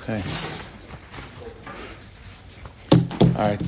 Okay. All right.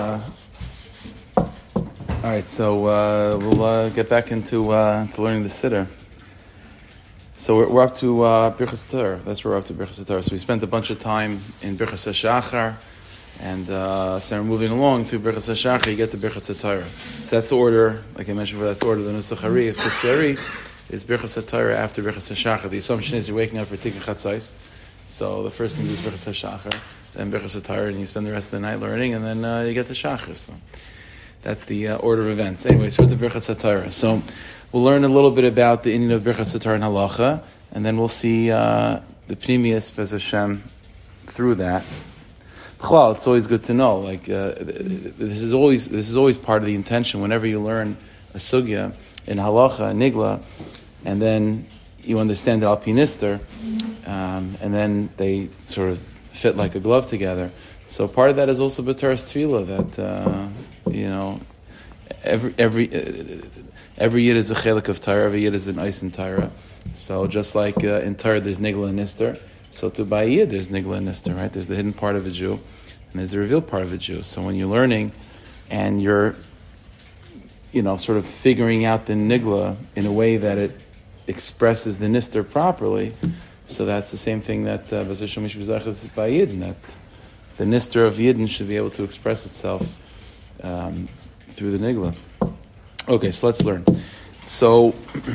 So we'll get back into to learning the Siddur. So we're up to Birchas Torah. That's where we're up to Birchas Torah. So we spent a bunch of time in Birchas HaShachar, and so we're moving along through Birchas HaShachar. You get to Birchas Torah. So that's the order, like I mentioned before. That's the order. The Nusach Hari of Tishrei is Birchas Torah after Birchas HaShachar. The assumption is you're waking up for Tikkun Chatzos. So the first thing you do is Birchas HaShachar, then Birchas Torah, and you spend the rest of the night learning, and then you get to Shachar. So that's the order of events. Anyway, so what's the Birchas Torah? So we'll learn a little bit about the Inyan of Birchas Torah and Halacha, and then we'll see the Pnimius V'ez Hashem through that. B'chlal, it's always good to know. Like this is always part of the intention. Whenever you learn a sugya in Halacha, Nigla, and then you understand it al pi nister, and then they sort of fit like a glove together. So part of that is also B'Toras Tefillah, that every yid is a chelik of Torah, every yid is an ice in Torah. So just like in Torah there's Nigla and Nister, so to by yid there's Nigla and Nister, right? There's the hidden part of a Jew, and there's the revealed part of a Jew. So when you're learning and you're, sort of figuring out the Nigla in a way that it expresses the Nister properly, so that's the same thing that V'ez Hashem Mish B'Zachet by Yidden, that the Nister of Yidden should be able to express itself through the Nigla. Okay, so let's learn. So,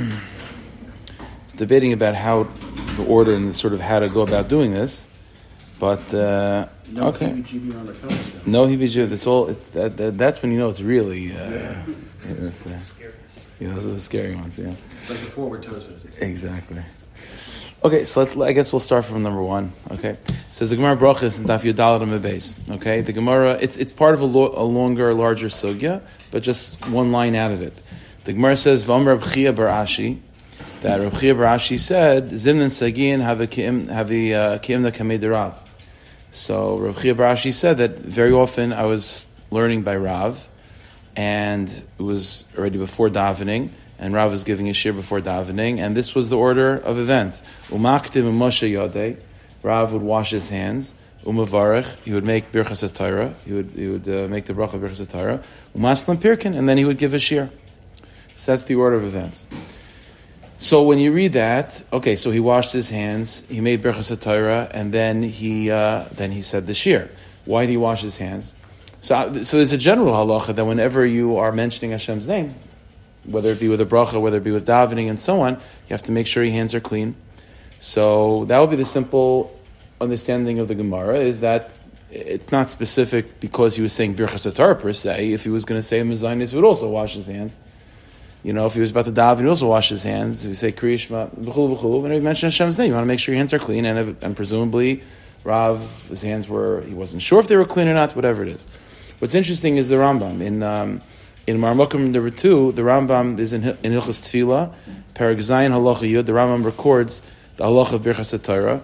debating about how the order and sort of how to go about doing this, but okay. No heebie-jeebie on the cover. No heebie-jeebie. That's all. That's when you know it's really. That's those are the scary ones. Yeah. It's like the forward toes visit. Exactly. Okay, so I guess we'll start from number one. Okay, it says the Gemara Brachos in Daf Yud Daled Amud Beis. Okay, the Gemara it's part of a longer, larger sugya, but just one line out of it. The Gemara says Vam Reb Chia bar Ashi, that Reb Chia bar Ashi said Zimnan Sagin have kiimna kamei derav. So Reb Chia bar Ashi said that very often I was learning by Rav, and it was already before davening. And Rav was giving a shir before davening, and this was the order of events. Umaktim Moshe Yodei, Rav would wash his hands. Umavarech, he would make Birchas Torah. He would make the bracha of Birchas Torah. Umaslam Pirkin, and then he would give a shir. So that's the order of events. So when you read that, okay, so he washed his hands, he made Birchas Torah, and then he said the shir. Why did he wash his hands? So there's a general halacha that whenever you are mentioning Hashem's name, whether it be with a bracha, whether it be with davening, and so on, you have to make sure your hands are clean. So that would be the simple understanding of the Gemara, is that it's not specific because he was saying Birchas Torah per se. If he was going to say Mezainis, he would also wash his hands. If he was about to daven, he would also wash his hands. If you say Kriya Shema, v'chulu v'chulu, whenever you mention Hashem's name, you want to make sure your hands are clean, and presumably Rav, his hands he wasn't sure if they were clean or not, whatever it is. What's interesting is the Rambam. In Marmokim number 2, the Rambam is in Hilchos Tefillah, Perek Zayin Halacha Yud. The Rambam records the Halacha of Birchas Torah,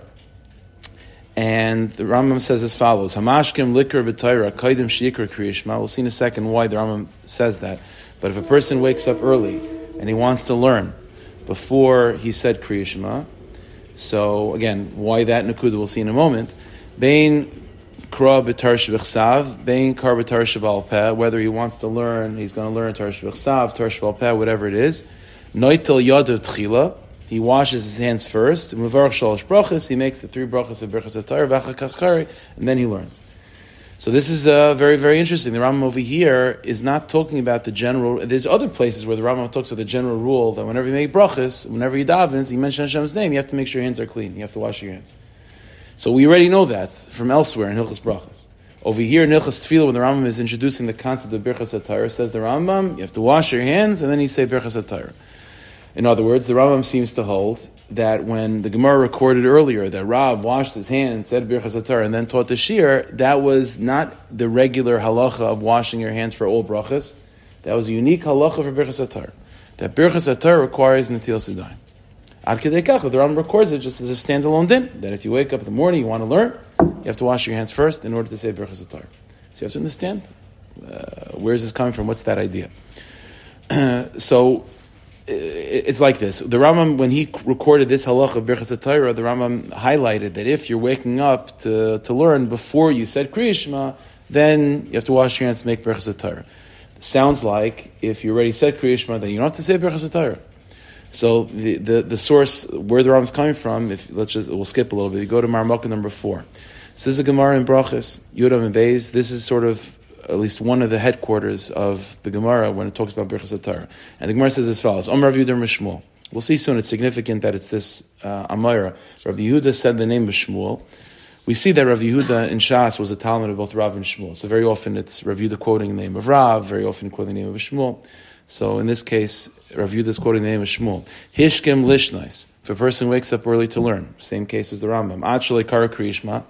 and the Rambam says as follows: Hamashkim likar v'Torah kaidim shikar Kriya Shema. We'll see in a second why the Rambam says that. But if a person wakes up early and he wants to learn before he said Kriya Shema, so again, why that Nakuda we'll see in a moment. Bein Kra b'Torah shebechsav, bein kar b'Torah shebal peh. Whether he wants to learn, he's going to learn Torah shebechsav, Torah shebal peh, whatever it is. Noitel yadav tchila. He washes his hands first. Mevarach shalosh brachas. He makes the 3 brachas of Birchas Torah, v'achakachari, and then he learns. So this is very, very interesting. The Rambam over here is not talking about the general. There's other places where the Rambam talks about the general rule that whenever you make brachas, whenever you daven, you mention Hashem's name, you have to make sure your hands are clean. You have to wash your hands. So we already know that from elsewhere in Hilchos Brachos. Over here in Hilchos Tefillah, when the Rambam is introducing the concept of Birchas Torah, says the Rambam, you have to wash your hands, and then you say Birchas Torah. In other words, the Rambam seems to hold that when the Gemara recorded earlier that Rav washed his hands, said Birchas Torah, and then taught the shir, that was not the regular halacha of washing your hands for all brachas. That was a unique halacha for Birchas Torah. That Birchas Torah requires Netilas Yadayim. Ad Kedei Kach, the Rambam records it just as a standalone din, that if you wake up in the morning, you want to learn, you have to wash your hands first in order to say Birchas Torah. So you have to understand, where is this coming from? What's that idea? So it's like this. The Rambam, when he recorded this halacha of Birchas HaTorah, the Rambam highlighted that if you're waking up to learn before you said Kriya Shema, then you have to wash your hands to make Birchas HaTorah. Sounds like if you already said Kriya Shema, then you don't have to say Birchas HaTorah. So the source where the Rambam's coming from, we'll skip a little bit. You go to Marmukah number 4. So this is a Gemara in Brachos, Yudam and Beis. This is sort of at least one of the headquarters of the Gemara when it talks about Birchas HaTorah. And the Gemara says as follows, Rav Yehuda Shmuel. We'll see soon, it's significant that it's this Amira. Rav Yehuda said the name of Shmuel. We see that Rav Yehuda in Shas was a Talmud of both Rav and Shmuel. So very often it's Rav Yehuda quoting the name of Rav, very often quoting the name of Shmuel. So in this case, Rav Yehuda is quoting the name of Shmuel. Hishkim lishnais. If a person wakes up early to learn, same case as the Rambam. Ad shalei kara Kriya Shema.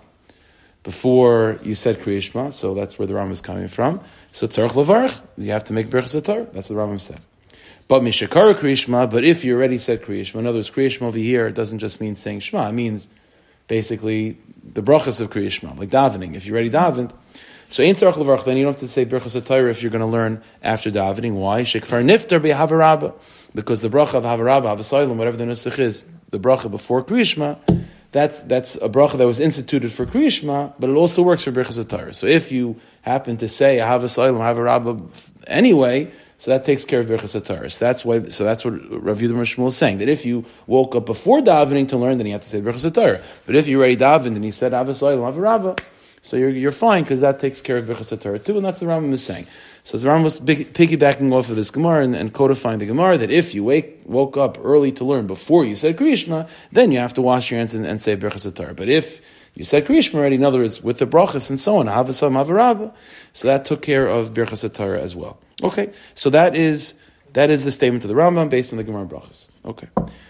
Before you said Kriya Shema, so that's where the Rambam is coming from. So tzarich levarach, you have to make Birchas HaTorah. That's what the Rambam said. But mishakara Kriya Shema, but if you already said Kriya Shema, in other words, Kriya Shema over here, it doesn't just mean saying Shema, it means basically the brachas of Kriya Shema, like davening. If you already davened, so ein tzarich levarach, then you don't have to say Birchas HaTorah if you're going to learn after davening. Why? Shekfar niftar be'havarabba, because the bracha of havarabba, havasaylam, whatever the nusach is, the bracha before Kriya Shema, that's a bracha that was instituted for Kriya Shema, but it also works for Birchas HaTorah. So if you happen to say havasaylam, havarabba anyway, so that takes care of Birchas HaTorah. So that's what Rav Yehuda Shmuel is saying, that if you woke up before davening to learn, then you have to say Birchas HaTorah. But if you already davened and you said havasaylam, havarabba, so you're fine because that takes care of Birchas HaTorah too, and that's what the Rambam is saying. So the Rambam was piggybacking off of this Gemara and codifying the Gemara that if you woke up early to learn before you said Kriya Shema, then you have to wash your hands and say Birchas HaTorah. But if you said Kriya Shema already, in other words, with the brachas and so on, havasam havarabba, so that took care of Birchas HaTorah as well. Okay, so that is the statement of the Rambam based on the Gemara brachas. Okay.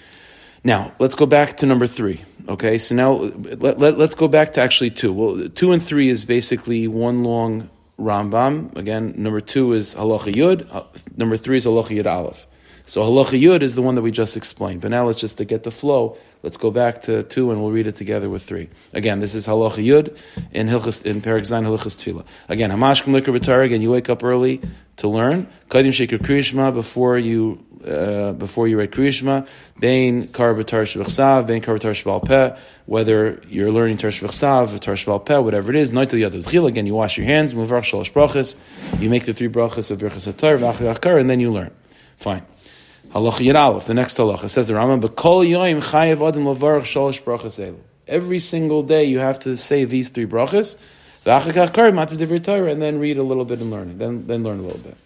Now, let's go back to number 3. Okay, so now let's go back to actually 2. Well, 2 and 3 is basically one long Rambam. Again, number 2 is Halacha Yud. Number 3 is Halacha Yud Aleph. So Halacha Yud is the one that we just explained. But now let's just to get the flow, let's go back to 2 and we'll read it together with 3. Again, this is Halacha Yud in Perek Zayin Hilchos Tefillah. Again, Hamashkim Likar B'Torah. Again, you wake up early to learn. Kadim Sheker Kriya Shema before you read Kriya Shema, Bein Kar B'Torah Shebechsav, Bein Kar B'Torah Shebal Peh, whether you're learning Torah Shebechsav, Torah Shebal Peh, whatever it is, Noitel Yad V'Tchila, again, you wash your hands, Muvarach Shalosh Brachas, you make the 3 brachas of Birchas HaTorah, V'Achar Achar, and then you learn. Fine. Halacha Yud Aleph, the next halacha, says the Rambam, B'Kol Yoim Chayev Adam L'Varach Shalosh Brachas Elu. Every single day you have to say these 3 brachas, V'Achar Achar, Matir Divrei Torah, and then read a little bit and learn it, then learn a little bit.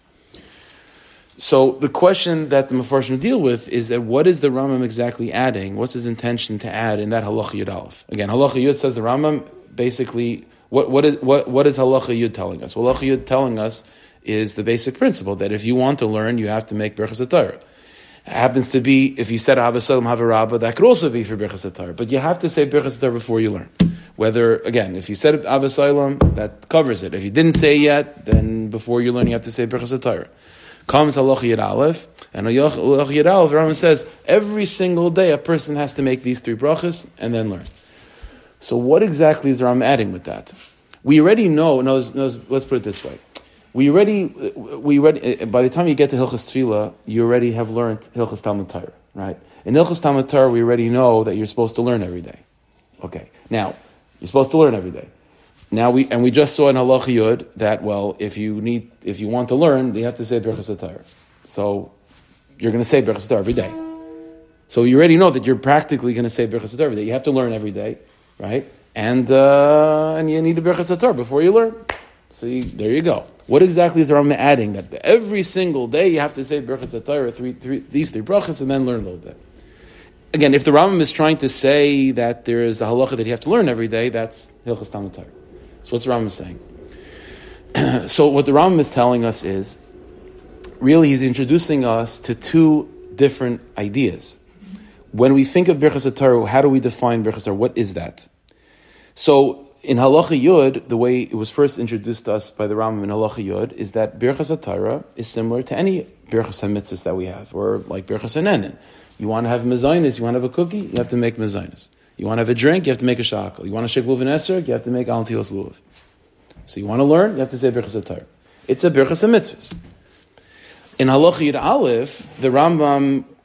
So the question that the Mefarshim deal with is that what is the Rambam exactly adding? What's his intention to add in that Halacha Yud Aleph? Again, Halacha Yud says the Rambam basically what is Halacha Yud telling us? Well, Halacha Yud telling us is the basic principle that if you want to learn, you have to make Birchas HaTorah. It happens to be if you said Havasaylam Havarabba, that could also be for Birchas HaTorah, but you have to say Birchas HaTorah before you learn. Whether again, if you said Havasaylam, that covers it. If you didn't say it yet, then before you learn, you have to say Birchas HaTorah. Comes Halacha Yud Aleph, and Halacha Yud Aleph, the Rambam says, every single day a person has to make these 3 brachas and then learn. So what exactly is the Rambam adding with that? We already know, let's put it this way. We already, by the time you get to Hilchos Tefillah, you already have learned Hilchos Talmud Torah, right? In Hilchos Talmud Torah, we already know that you're supposed to learn every day. Okay, now, you're supposed to learn every day. Now we just saw in Halacha Yud that, well, if you want to learn, you have to say Birchas HaTorah. So you're going to say Birchas HaTorah every day. So you already know that you're practically going to say Birchas HaTorah every day. You have to learn every day, right? And you need a Birchas HaTorah before you learn. So there you go. What exactly is the Rambam adding? That every single day you have to say Birchas HaTorah, these 3 brachas, and then learn a little bit. Again, if the Rambam is trying to say that there is a halacha that you have to learn every day, that's Hilchos Talmud Torah. So what's the Rambam saying? So what the Rambam is telling us is, really he's introducing us to 2 different ideas. When we think of Birchas HaTorah, how do we define Birchas HaTorah? What is that? So in Halacha Yud, the way it was first introduced to us by the Rambam in Halacha Yud is that Birchas HaTorah is similar to any Birchas HaMitzvahs that we have, or like Birchas HaNenin. You want to have mezainis, you want to have a cookie, you have to make mezainis. You want to have a drink, you have to make a shakal. You want to shake lulav and esrog, you have to make al tilas lulav. So you want to learn, you have to say Birchas HaTorah. It's a Birchas HaMitzvahs. In Halacha Yud Aleph, the Rambam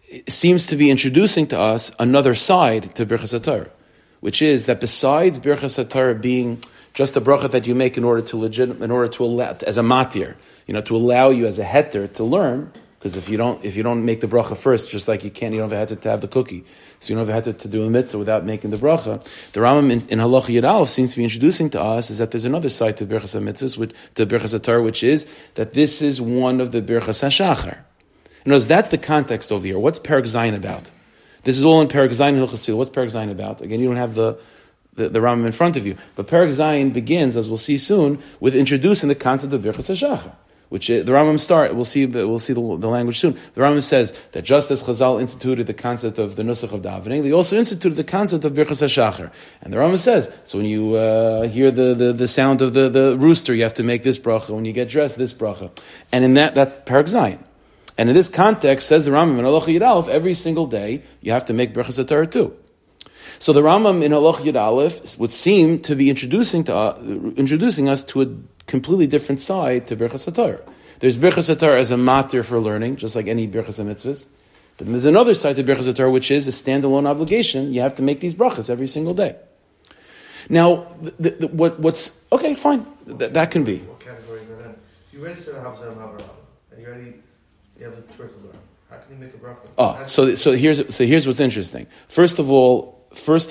seems to be introducing to us another side to Birchas HaTorah, which is that besides Birchas HaTorah being just a bracha that you make in order to allow, as a matir, to allow you as a heter to learn, because if you don't make the bracha first, just like you don't have a heter to have the cookie, so you don't have a heter to do a mitzvah without making the bracha. The Rambam in Halacha Yud Aleph seems to be introducing to us is that there's another side to Birchas HaMitzvahs, to Birchas HaTorah, which is that this is one of the Birchas HaShachar. In other words, that's the context over here. What's Perek Zayin about? This is all in Perek Zayin Hilchos Tefillah. What's Perek Zayin about? Again, you don't have the Rambam in front of you. But Perek Zayin begins, as we'll see soon, with introducing the concept of Birchas HaShachar, which the Rambam we'll see the language soon. The Rambam says that just as Chazal instituted the concept of the Nusach of davening, they also instituted the concept of Birchas HaShachar. And the Rambam says, so when you hear the sound of the rooster, you have to make this bracha. When you get dressed, this bracha. And in that's Perek Zayin. And in this context, says the Rambam in Halacha Yud Aleph, every single day you have to make Birchas HaTorah too. So the Rambam in Halacha Yud Aleph would seem to be introducing us to a completely different side to Birchas HaTorah. There's Birchas HaTorah as a matir for learning, just like any Birchas HaMitzvahs. But then there's another side to Birchas HaTorah, which is a standalone obligation. You have to make these brachas every single day. Now, what's okay? Fine, that can be. What category is that in? You already said a Havzah Havarah, and you have the choice of learn. How can you make a bracha? So here's what's interesting. First of all,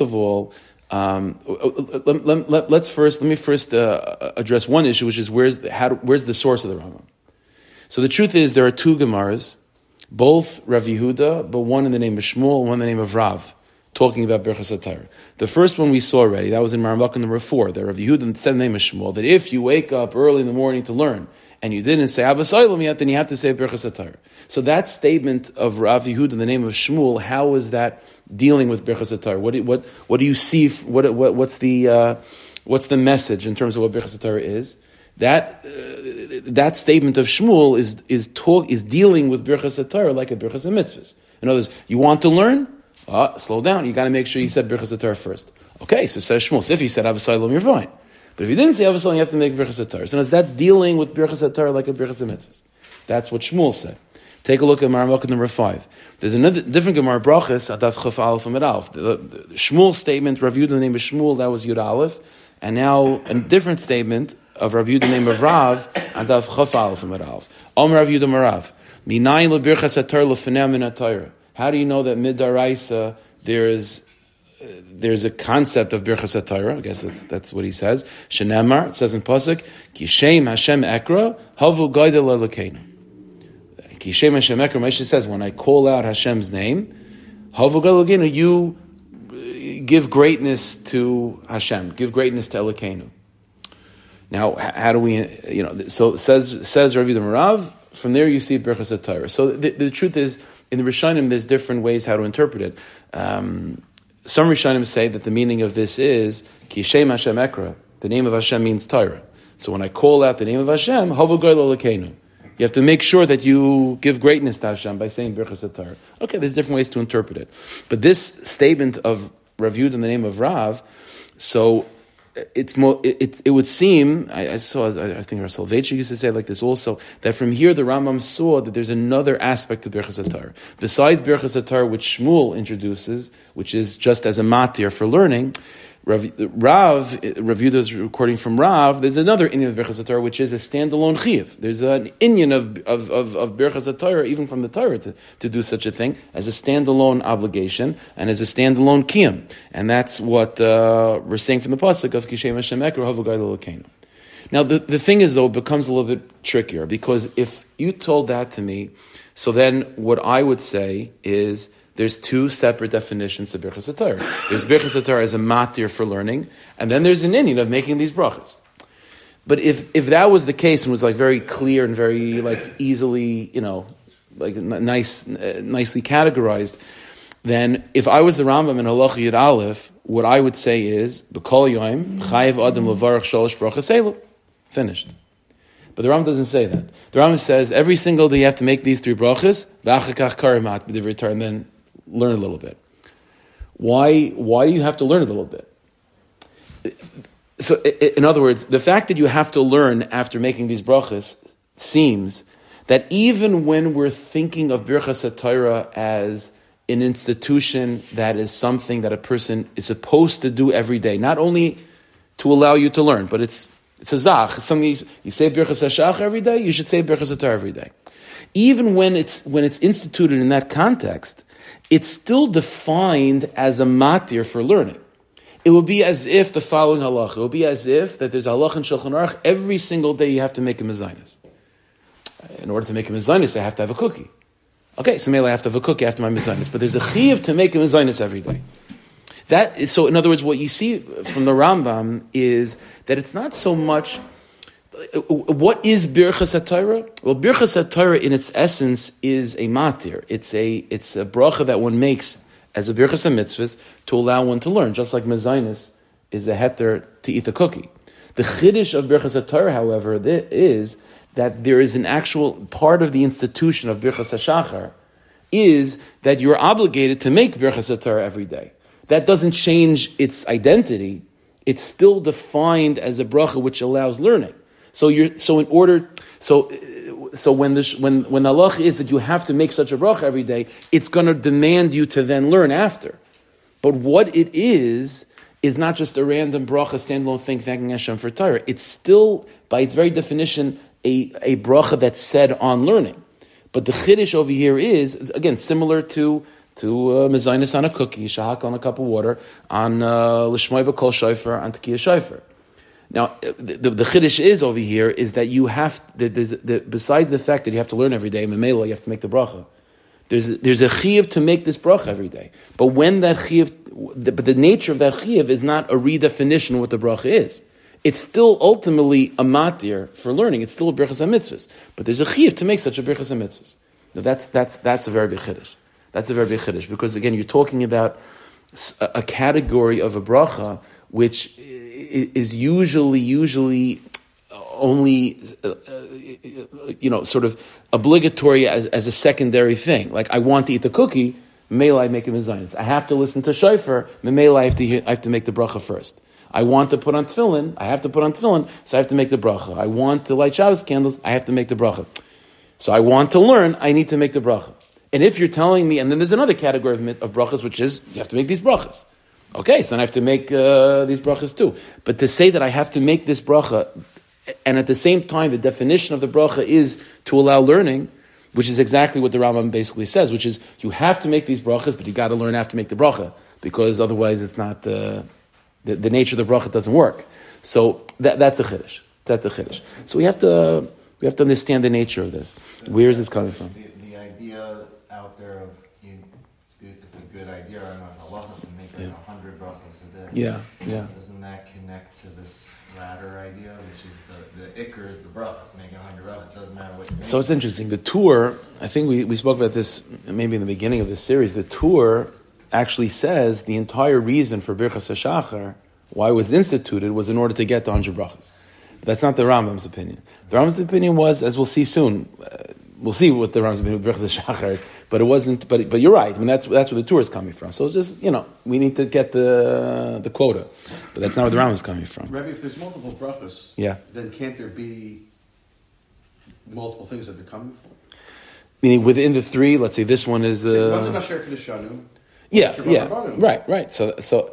let me first address one issue, which is where's the source of the Rambam. So the truth is there are two Gemaras, both Rav Yehuda, but one in the name of Shmuel, one in the name of Rav, talking about Birchas HaTorah. The first one we saw already, that was in Maramaka number 4, that Rav Yehuda said in the name of Shmuel, that if you wake up early in the morning to learn, and you didn't say Avos Olam yet, then you have to say Birchas HaTorah. So that statement of Rav Yehuda in the name of Shmuel, how is that dealing with Birchas HaTorah? What do you see? What's the message in terms of what Birchas HaTorah is? That statement of Shmuel is dealing with Birchas HaTorah like a Birchas HaMitzvahs. In other words, you want to learn? Slow down. You got to make sure you said Birchas HaTorah first. Okay, so says Shmuel. So if you said Avos Olam, you're fine. But if you didn't say Avos Olam, you have to make Birchas HaTorah. So that's dealing with Birchas HaTorah like a Birchas HaMitzvahs. That's what Shmuel said. Take a look at Maramaka number 5. There's another different Gemara Brachas, Adaf Chaf Aleph Amid Aleph. The Shmuel statement, Rav Yehuda the name of Shmuel, that was Yud Aleph. And now a different statement of Rav Yehuda the name of Rav, Adaf Chaf Aleph Amid Aleph. Om Rav Yehuda Marav. Minayin leBirchas HaTorah lefenei min HaTorah. How do you know that midaraisa there's a concept of Birchas HaTorah? I guess that's what he says. Shenemar, it says in Pasuk, Kishem Hashem Ekra, Havu Gaidel Elokeinu. Kishem Hashem Ekra, Moshe says, when I call out Hashem's name, Havu Gaidel Elokeinu, you give greatness to Hashem, give greatness to Elokeinu. Now, how do we, so says Rav Yehuda Marav, from there you see Birchas HaTorah. So the truth is, in the Rishonim, there's different ways how to interpret it. Some Rishonim say that the meaning of this is Kishem Hashem Ekra. The name of Hashem means Torah. So when I call out the name of Hashem, Havu Gaidel Elokeinu. You have to make sure that you give greatness to Hashem by saying Birchas HaTorah. Okay, there's different ways to interpret it. But this statement of Rav Yehuda in the name of Rav, so it's more. It would seem. I think Rav Soloveitchik used to say like this also, that from here the Rambam saw that there's another aspect to Birchas HaTorah besides Birchas HaTorah, which Shmuel introduces, which is just as a matir for learning. Rav Yehuda is recording from Rav. There's another inyan of Birchas HaTorah, which is a standalone chiyuv. There's an inyan of Birchas HaTorah, even from the Torah, to do such a thing as a standalone obligation and as a standalone kiyum. And that's what we're saying from the pasuk of Kishem Hashem Ekra Havu Gaidel Elokeinu. Now the thing is, though, it becomes a little bit trickier, because if you told that to me, so then what I would say is, there's two separate definitions of Birchas HaTorah. There's Birchas HaTorah as a matir for learning, and then there's an inyan of making these brachas. But if that was the case and was like very clear and very like easily, nicely categorized, then if I was the Rambam in Halacha Yud Aleph, what I would say is B'kol Yom Chayev Adam Levarach Shalosh Brachas Elu. Finished. But the Rambam doesn't say that. The Rambam says every single day you have to make these 3 brachas, v'achakach karimat b'divrei Torah, and then learn a little bit. Why do you have to learn a little bit? So, in other words, the fact that you have to learn after making these brachas seems that even when we're thinking of Birchas HaTorah as an institution that is something that a person is supposed to do every day, not only to allow you to learn, but it's a zach. It's something you say Birchas HaShach every day, you should say Birchas HaTorah every day. Even when it's instituted in that context, it's still defined as a matir for learning. It will be as if the following halacha. It will be as if that there's a halacha in Shulchan Aruch, every single day you have to make a mezainis. In order to make a mezainis, I have to have a cookie. Okay, so maybe I have to have a cookie after my mezainis, but there's a chiyuv to make a mezainis every day. So in other words, what you see from the Rambam is that it's not so much, what is Birchas HaTorah? Well, Birchas HaTorah in its essence is a matir. It's a bracha that one makes as a Birchas HaMitzvahs to allow one to learn, just like mezainis is a heter to eat a cookie. The chiddush of Birchas HaTorah, however, is that there is an actual part of the institution of Birchas HaShachar is that you're obligated to make Birchas HaTorah every day. That doesn't change its identity. It's still defined as a bracha which allows learning. So when the halach is that you have to make such a bracha every day, it's going to demand you to then learn after. But what it is not just a random bracha, standalone thing, thanking Hashem for Torah. It's still, by its very definition, a bracha that's said on learning. But the chiddush over here is, again, similar to mezainis on a cookie, shahak on a cup of water, on l'shmoi b'kol shofar, on tekiyah shofar. Now, the chiddush is over here is that you have, besides the fact that you have to learn every day, memela, you have to make the bracha. There's a chiyuv to make this bracha every day. But when that chiyuv, but the nature of that chiyuv is not a redefinition of what the bracha is. It's still ultimately a matir for learning. It's still a birchas hamitzvahs. But there's a chiyuv to make such a birchas hamitzvahs. Now that's a very big chiddush. That's a very big chiddush because again you're talking about a category of a bracha which is usually only sort of obligatory as a secondary thing. Like I want to eat the cookie, memela I make a mezainis. I have to listen to shofar, memela I have to make the bracha first. I want to put on tefillin, I have to put on tefillin, so I have to make the bracha. I want to light Shabbos candles, I have to make the bracha. So I want to learn, I need to make the bracha. And if you're telling me, and then there's another category of brachas, which is, you have to make these brachas. Okay, so then I have to make these brachas too. But to say that I have to make this bracha, and at the same time, the definition of the bracha is to allow learning, which is exactly what the Rambam basically says, which is, you have to make these brachas, but you got to learn after make the bracha, because otherwise it's not... The nature of the bracha doesn't work. So that's a chiddush. That's a chiddush. So we have to understand the nature of this. Where is this coming from? The idea out there of it's a good idea. I don't know if halacha can make 100 brachas a day. Yeah. Doesn't that connect to this latter idea, which is the ikr is the brachas, making 100 brachas? Doesn't matter what you make. So it's interesting. The Tur, I think we spoke about this maybe in the beginning of this series. The Tur actually says the entire reason for Birchas HaShachar, why it was instituted, was in order to get to 100 brachas. But that's not the Rambam's opinion. The Rambam's opinion was, as we'll see soon, we'll see what the Rambam's opinion of Birchas HaShachar is, but it wasn't. But you're right. I mean, that's where the Tur is coming from. So just we need to get the quota, but that's not where the Rambam's coming from. Rabbi, if there's multiple brachas, then can't there be multiple things that they're coming from? Meaning within the three, let's say this one is. One's an Asher Kedeshanu. Yeah. Right. So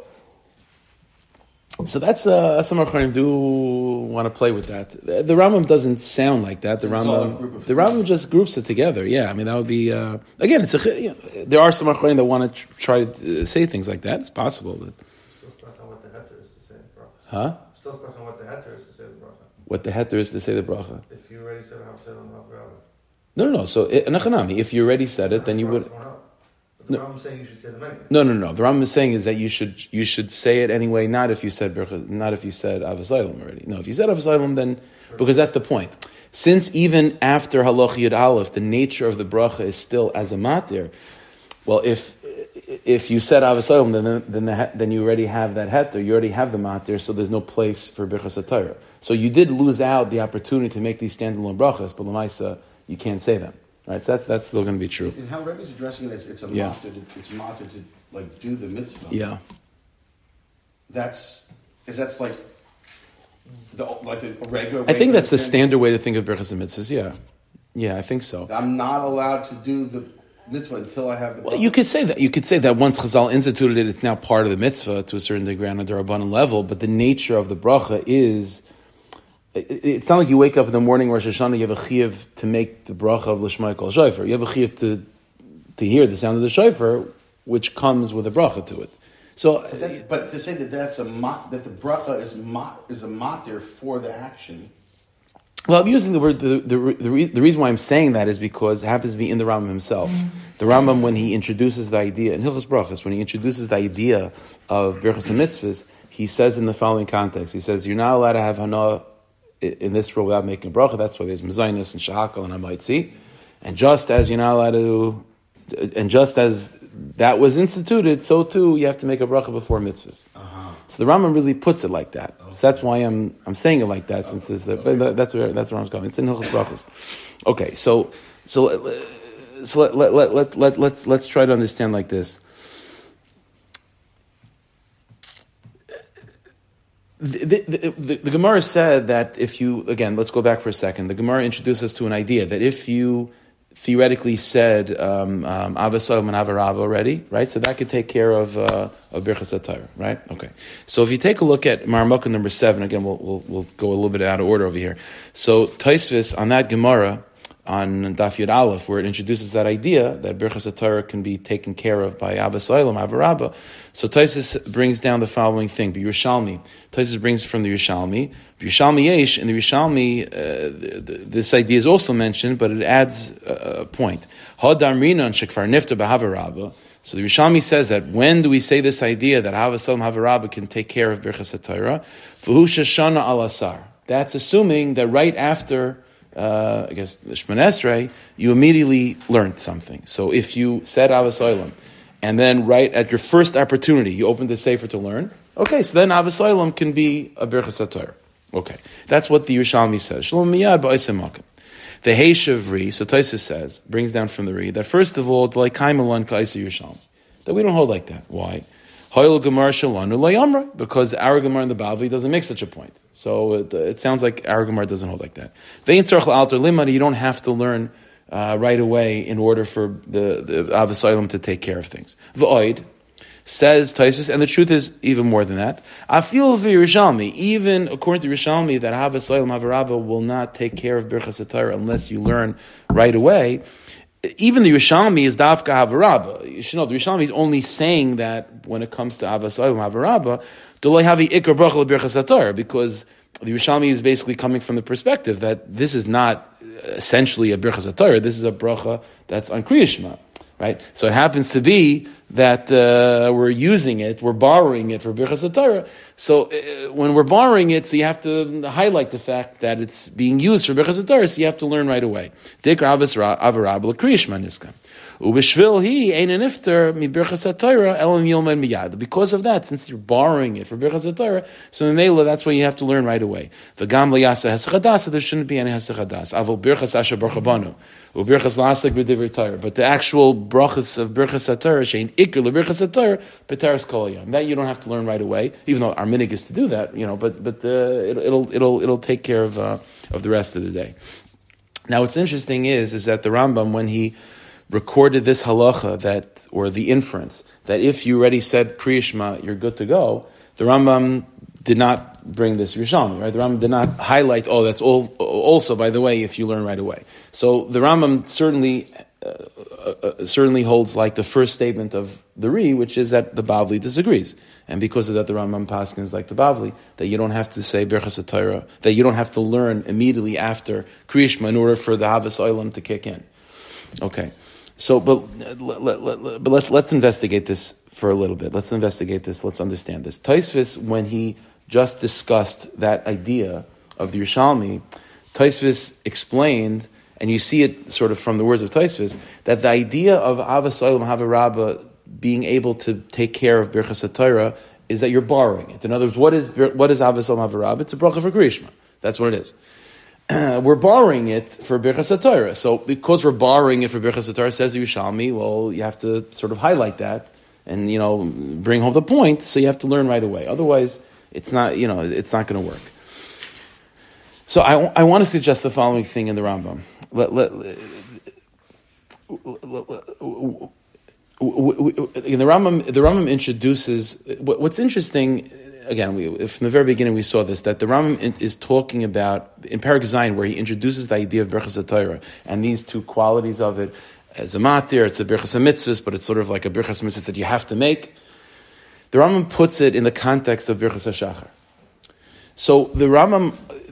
that's some Acharonim do want to play with that. The Rambam doesn't sound like that. The Rambam just groups it together. Yeah, I mean that would be again. There are some Acharonim that want to try to say things like that. It's possible. Still stuck on what the heter is to say the bracha. Huh? Still stuck on what the heter is to say the bracha. What the heter is to say the bracha. If you already said Havselim Havrava. No. So Nachanami, if you already said it, then you would. The Rambam is saying you should say them anyway. No. The Rambam is saying is that you should say it anyway. Not if you said Avosaylam already. No, if you said Avosaylam, then because that's the point. Since even after Halach Yud Aleph, the nature of the bracha is still as a matir. Well, if you said Avosaylam, then you already have that heter. You already have the matir, so there's no place for Birchas HaTorah. So you did lose out the opportunity to make these standalone brachas, but L'maisa you can't say them. Right, so that's still going to be true. And how Rebbe's addressing it is it's matter to like do the mitzvah. Yeah. That's like the regular. I think that's the standard way to think of Birchas HaMitzvahs. Yeah. Yeah, I think so. I'm not allowed to do the mitzvah until I have the bracha. Well, you could say that. You could say that once Chazal instituted it, it's now part of the mitzvah to a certain degree on a D'Rabbanan level, but the nature of the bracha is, it's not like you wake up in the morning, Rosh Hashanah, you have a chiyuv to make the bracha of L'Shmai Kol Shofar. You have a chiyuv to hear the sound of the shofar, which comes with a bracha to it. So, but to say that that the bracha is a matir for the action. Well, I'm using the word. The reason why I'm saying that is because it happens to be in the Rambam himself. The Rambam, when he introduces the idea in Hilchos Brachos, when he introduces the idea of Birchas HaMitzvahs, he says in the following context: he says, "You're not allowed to have hana in this world without making a bracha. That's why there's mezainis and shahakal and amaitzi. And just as you're not allowed to, and just as that was instituted, so too you have to make a bracha before mitzvahs." So the Rambam really puts it like that. Okay. So that's why I'm saying it like that, since there's but that's where I'm going. It's in Hilchos Brachos. Okay, so let's try to understand like this. The Gemara said that if you, again, let's go back for a second. The Gemara introduced us to an idea that if you theoretically said Avasayim and Avarava already, right? So that could take care of Birchas HaTorah, right? Okay. So if you take a look at Marmukah number 7, again, we'll go a little bit out of order over here. So Tosfos on that Gemara on Daf Yud Aleph, where it introduces that idea that Birchas HaTorah can be taken care of by Avasayim, Avarava. So Tosfos brings down the following thing: Yerushalmi. Tosfos brings from the Yerushalmi. Yerushalmi Yesh, in the Yerushalmi, this idea is also mentioned, but it adds a point. Hadarminan shekfar nifta b'havarabba. So the Yerushalmi says that when do we say this idea that Havasayim Havarabba can take care of Birchas HaTorah? V'hu sheshana al asar. That's assuming that right after I guess the Shemon Esrei, you immediately learned something. So if you said Avasayim, and then right at your first opportunity, you opened the Sefer to learn, okay, so then Avasayim can be a Birchas HaTorah. Okay, that's what the Yerushalmi says. Shalom miyad ba'osem makom. The Heishav Ri, so Tosfos says, brings down from the Ri, that first of all, like Kaimalan Kaisa Yerushalmi, that we don't hold like that. Why? Because our Gemara in the Bavli doesn't make such a point. So it sounds like our Gemara doesn't hold like that. You don't have to learn right away in order for the Avasayim to take care of things. V'oid, says Tosfos, and the truth is even more than that. I feel for Yerushalmi, even according to Yerushalmi, that Havasayim Havarabba will not take care of Birchas HaTorah unless you learn right away. Even the Yerushalmi is Dafka Havarabba. You should know the Yerushalmi is only saying that when it comes to Avasayim Havarabba, Doloi Havi Ikar Bracha LeBirchas HaTorah, because the Yerushalmi is basically coming from the perspective that this is not essentially a Birchas HaTorah. This is a bracha that's on Kriya Shema. Right? So it happens to be that we're using it, we're borrowing it for Birchas HaTorah. So when we're borrowing it, so you have to highlight the fact that it's being used for Birchas HaTorah, so you have to learn right away. Because of that, since you're borrowing it for Birchas HaTorah, so in Mela, that's why you have to learn right away. There shouldn't be any Hesach Hadas. But the actual brachas of Birchas HaTorah, shein ikr leBirchas HaTorah, b'teres kol hayom. That you don't have to learn right away, even though our minig is to do that, But it'll take care of the rest of the day. Now, what's interesting is that the Rambam, when he recorded this halacha or the inference that if you already said Kriya Shema, you're good to go, the Rambam did not bring this Yerushalmi, right? The Rambam did not highlight, that's all. Also, by the way, if you learn right away. So the Rambam certainly holds like the first statement of the Ri, which is that the Bavli disagrees. And because of that, the Rambam paskins like the Bavli, that you don't have to say Birchas HaTorah, that you don't have to learn immediately after Kriya Shema in order for the Havasayim to kick in. Okay. So, but let's investigate this for a little bit. Let's investigate this. Let's understand this. Tosfos, when he just discussed that idea of the Yerushalmi, Tosfos explained, and you see it sort of from the words of Tosfos, that the idea of Avasayim Havarabba being able to take care of Birchas HaTorah is that you're borrowing it. In other words, what is Avasayim Havarabba? It's a bracha for Kriya Shema. That's what it is. We're borrowing it for Birchas HaTorah. So because we're borrowing it for Birchas HaTorah, says the Yerushalmi, well, you have to sort of highlight that and, bring home the point, so you have to learn right away. Otherwise, it's not going to work. So I want to suggest the following thing in the Rambam. Rambam introduces what's interesting. Again, from the very beginning we saw this, that the Rambam is talking about in Perek Zayin, where he introduces the idea of Birchas HaTorah and these two qualities of it. As a matir, it's a Birchas HaMitzvahs, but it's sort of like a Birchas HaMitzvahs that you have to make. The Rambam puts it in the context of Birchas HaShachar. So the Rambam,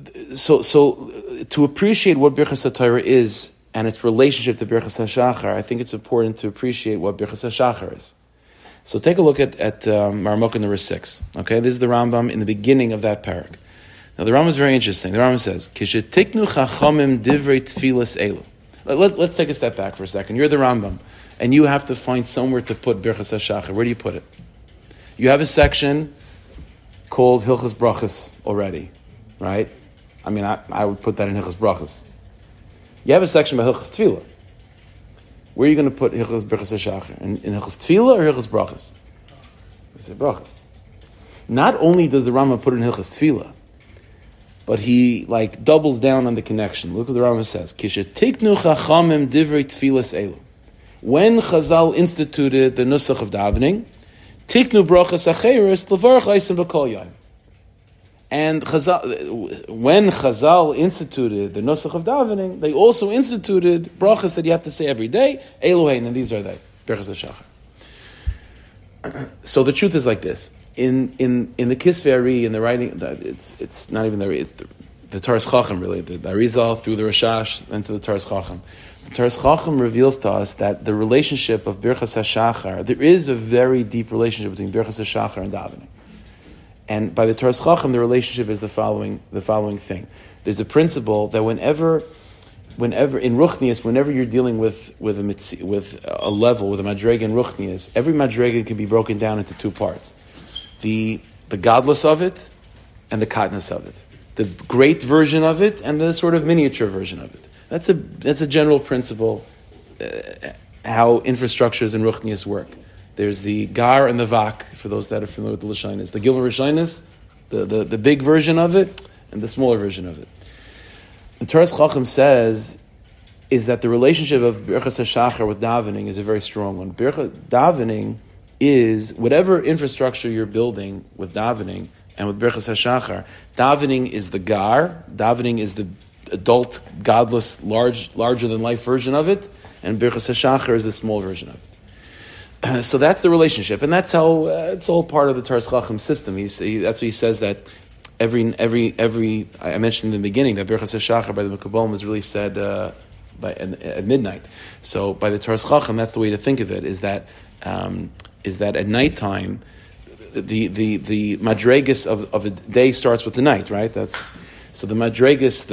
so to appreciate what Birchas HaTorah is and its relationship to Birchas HaShachar, I think it's important to appreciate what Birchas HaShachar is. So take a look at Marmukah number 6. Okay, this is the Rambam in the beginning of that parak. Now the Rambam is very interesting. The Rambam says, "Kishetiknu chachamim divrei tfilas elu." Let's take a step back for a second. You're the Rambam, and you have to find somewhere to put Birchas HaShachar. Where do you put it? You have a section called Hilchas Brachas already, right? I mean, I would put that in Hilchas Brachas. You have a section about Hilchas Tefillah. Where are you going to put Hilchas Birchas HaShachar? In Hilchas Tefillah or Hilchas Brachas? I say Brachas. Not only does the Rambam put it in Hilchas Tefillah, but he doubles down on the connection. Look what the Rambam says. Kishetiknu chachamim divrei tfilas elu. When Chazal instituted the nusach of davening, tiknu brachas acheres levarach eisen b'kol yom. And when Chazal instituted the nusach of davening, they also instituted brachas that you have to say every day. Elohein, and these are they. Birchas HaShachar. So the truth is like this. In the Kisvei Ari, in the writing, it's not even the Ari, it's the Taras Chacham really, the Arizal through the Rashash and to the Taras Chacham. The Taras Chacham reveals to us that the relationship of Birchas HaShachar, there is a very deep relationship between Birchas HaShachar and davening. And by the Taras Chacham, the relationship is the following thing. There's a principle that whenever in Ruchnias, whenever you're dealing with a level, with a madrega in Ruchnias, every madrega can be broken down into two parts. The godless of it and the katnus of it. The great version of it and the sort of miniature version of it. That's a general principle, how infrastructures in Ruchnias work. There's the gar and the vak, for those that are familiar with the Lashonis. The Gilma Rishonis, the big version of it, and the smaller version of it. The Taras Chacham says is that the relationship of Birchas HaShachar with davening is a very strong one. Davening is whatever infrastructure you're building with davening and with Birchas HaShachar. Davening is the gar, davening is the adult, godless, larger than life version of it, and Birchas HaShachar is the small version of it. So that's the relationship, and that's how it's all part of the Taras Chacham system. That's what he says, that every I mentioned in the beginning that Birchas HaShachar by the Mekabalim is really said at midnight. So by the Taras Chacham, that's the way to think of it. Is that at nighttime, the madregas of a day starts with the night, right? So the madregas,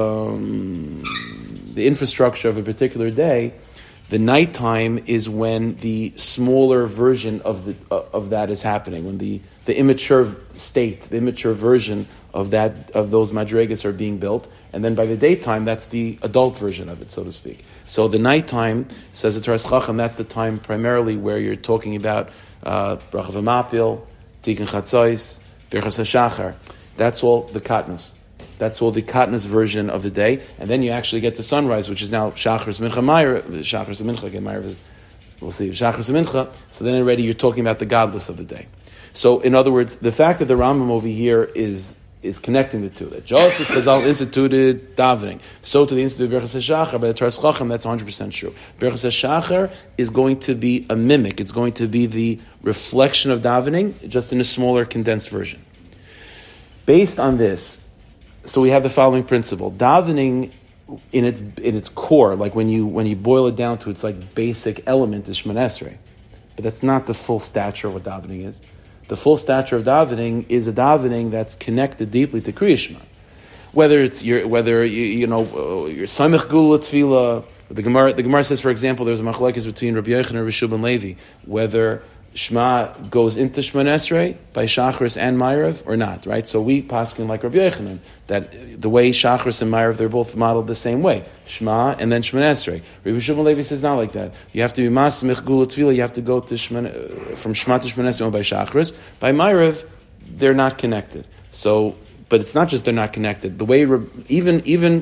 the infrastructure of a particular day. The nighttime is when the smaller version of that is happening, when the immature state, the immature version of those madrigas are being built, and then by the daytime, that's the adult version of it, so to speak. So the nighttime, says the Taras Chacham, that's the time primarily where you're talking about Bracha V'Mapil, Tikkun Chatzos, Birchas HaShachar. That's all the katnus. That's all the katnus version of the day, and then you actually get the sunrise, which is now Shachris Mincha Ma'ariv. Shachris Mincha again, Ma'ariv is, we'll see, Shachris Mincha. So then already you're talking about the godless of the day. So in other words, the fact that the Rambam over here is connecting the two, that just as Chazal instituted davening, so to the Institute of Birchas HaShachar by the Taras Chacham, that's 100% true. Birchas HaShachar is going to be a mimic. It's going to be the reflection of davening, just in a smaller, condensed version. Based on this, so we have the following principle: davening, in its core, like when you boil it down to its basic element, is Shemona Esrei, but that's not the full stature of what davening is. The full stature of davening is a davening that's connected deeply to Kriya Shema. Whether you're Samech Gula Tefillah. The Gemara says, for example, there's a machlokes between Rabbi Yochanan and Rabbi Shua ben Levi whether Shema goes into Shemona Esrei by Shachris and Ma'ariv or not, right? So we paskin like Rabbi Yochanan, that the way Shachris and Ma'ariv, they're both modeled the same way. Shema and then Shemona Esrei. Rabbi Shua ben Levi says not like that. You have to be Masamich Gula Tefillah, you have to go to from Shema to Shemona Esrei by Shachris. By Ma'ariv, they're not connected. So, but it's not just they're not connected. The way, in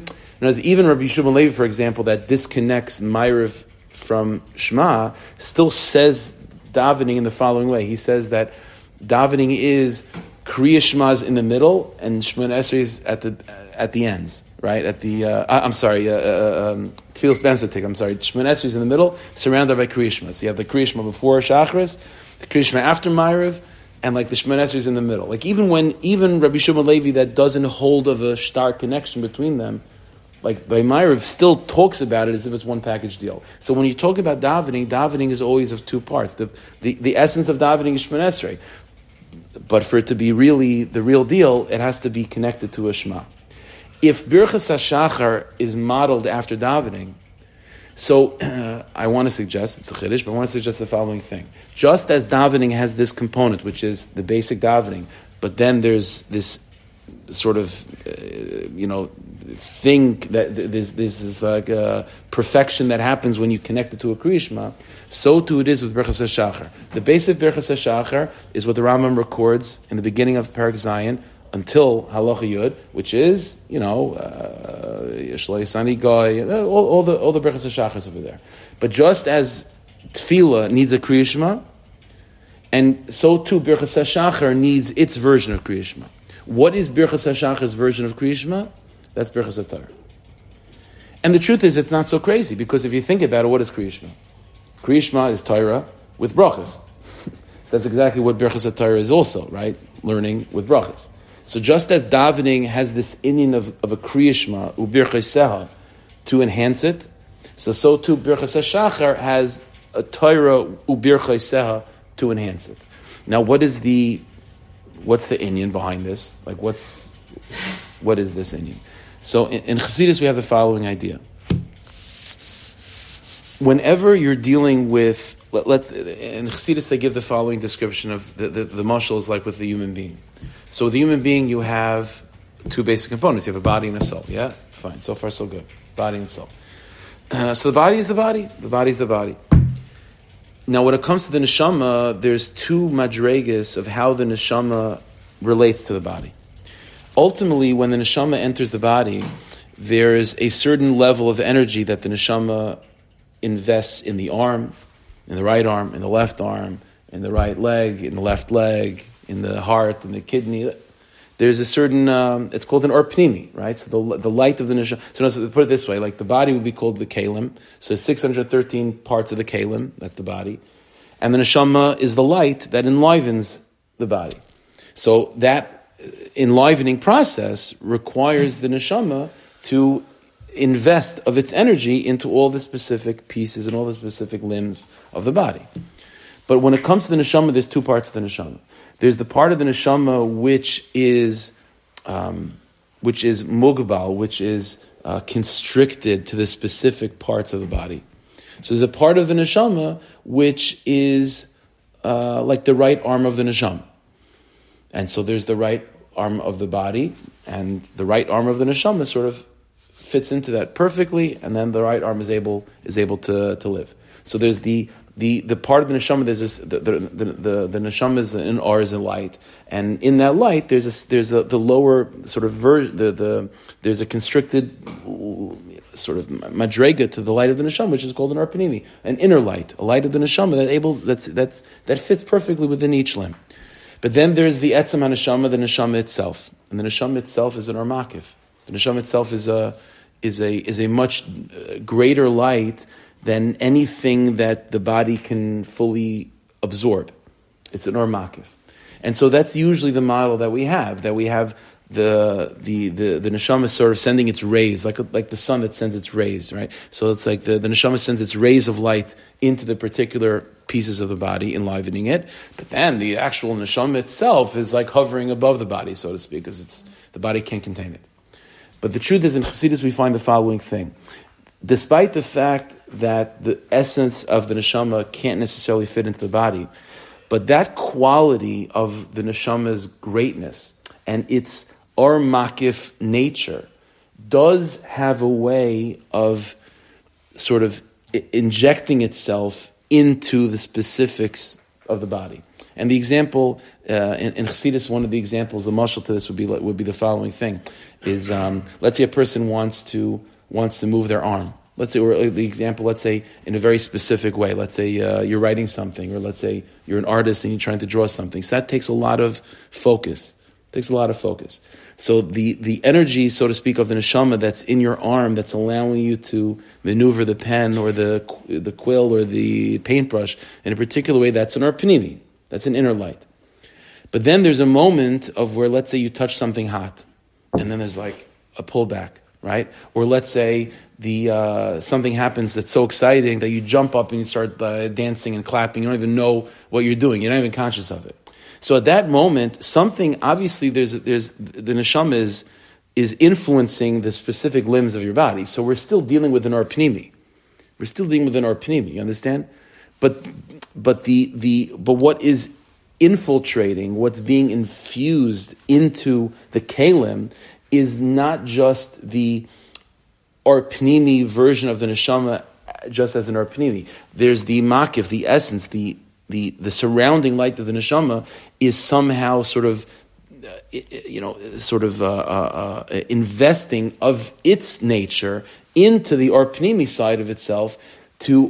Whereas even Rabbi Shimon Levi, for example, that disconnects Ma'ariv from Shema, still says davening in the following way. He says that davening is Kriya Shema's in the middle and Shemona Esrei is at the ends, right? At the Tfilas B'Emsatik. Shemona Esrei is in the middle, surrounded by Kriya Shema. So you have the Kriya Shema before Shachris, the Kriya Shema after Ma'ariv, and like the Shemona Esrei is in the middle. Like even Rabbi Shimon Levi that doesn't hold of a star connection between them, like by Ma'ariv, still talks about it as if it's one package deal. So when you talk about davening is always of two parts. The essence of davening is Shemona Esrei. But for it to be really the real deal, it has to be connected to a Shema. If Birchas HaShachar is modeled after davening, so I want to suggest, it's a chiddush, but I want to suggest the following thing. Just as davening has this component, which is the basic davening, but then there's this sort of, thing that this like a perfection that happens when you connect it to a Kriya Shema, so too it is with Birchas HaShachar. The basic Birchas HaShachar is what the Rambam records in the beginning of Perek Zayin until Halacha Yud, which is, Yeshlo Yisani Goy, all the Birchas HaShachars over there. But just as Tefillah needs a Kriya Shema, and so too Birchas HaShachar needs its version of Kriya Shema. What is Birchas HaShachar's version of Kriya Shema? That's Birchas HaTorah. And the truth is, it's not so crazy, because if you think about it, what is Kriya Shema? Kriya Shema is Torah with brachas. So that's exactly what Birchas HaTorah is also, right? Learning with brachas. So just as davening has this inyan of a Kriya Shema, u'birchaiseha, to enhance it, so too Birchas HaShachar has a Torah u'birchaiseha to enhance it. Now, what's the inyan behind this? Like, what is this inyan? So in Chassidus, we have the following idea. Whenever you're dealing with, in Chassidus, they give the following description of the mashal is like with the human being. So with the human being, you have two basic components. You have a body and a soul. Yeah? Fine. So far, so good. Body and soul. So the body is the body. The body is the body. Now, when it comes to the neshama, there's two madregas of how the neshama relates to the body. Ultimately, when the neshama enters the body, there is a certain level of energy that the neshama invests in the arm, in the right arm, in the left arm, in the right leg, in the left leg, in the heart, in the kidney. There's a certain, it's called an or pnimi, right? So the light of the neshama. So put it this way, like the body would be called the kalim. So 613 parts of the kalim, that's the body. And the neshama is the light that enlivens the body. So that enlivening process requires the neshama to invest of its energy into all the specific pieces and all the specific limbs of the body. But when it comes to the neshama, there's two parts of the neshama. There's the part of the neshama which is mugbal, which is constricted to the specific parts of the body. So there's a part of the neshama which is like the right arm of the neshama. And so there's the right arm of the body, and the right arm of the neshama sort of fits into that perfectly, and then the right arm is able to live. So there's the part of the neshama. There's this, the neshama is an or is a light, and in that light there's the lower sort of version. There's a constricted sort of madrega to the light of the neshama, which is called an arpanimi, an inner light, a light of the neshama that fits perfectly within each limb. But then there's the etzem haneshama, the neshama itself, and the neshama itself is an armakif. The neshama itself is a much greater light than anything that the body can fully absorb. It's an armakif, and so that's usually the model that we have. That we have the neshama sort of sending its rays, like the sun that sends its rays, right? So it's like the neshama sends its rays of light into the particular pieces of the body, enlivening it. But then the actual neshama itself is like hovering above the body, so to speak, because the body can't contain it. But the truth is, in Chassidus we find the following thing. Despite the fact that the essence of the neshama can't necessarily fit into the body, but that quality of the neshama's greatness and its or makif nature does have a way of sort of injecting itself into the specifics of the body. And the example in Chassidus, one of the examples, the mashal to this would be the following thing: is let's say a person wants to wants to move their arm. Let's say, or the example, let's say in a very specific way. Let's say you're writing something, or let's say you're an artist and you're trying to draw something. So that takes a lot of focus. So the energy, so to speak, of the neshama that's in your arm, that's allowing you to maneuver the pen or the quill or the paintbrush in a particular way, that's an arpanimi. That's an inner light. But then there's a moment of where, let's say you touch something hot, and then there's like a pullback, right? Or let's say something happens that's so exciting that you jump up and you start dancing and clapping. You don't even know what you're doing. You're not even conscious of it. So at that moment, something, obviously there's the neshama is influencing the specific limbs of your body. So we're still dealing with an arpanimi. You understand? But what is infiltrating, what's being infused into the kalim is not just the arpanimi version of the neshama, just as an arpanimi. There's the makif, the essence, the surrounding light of the neshama is somehow investing of its nature into the arpanimi side of itself to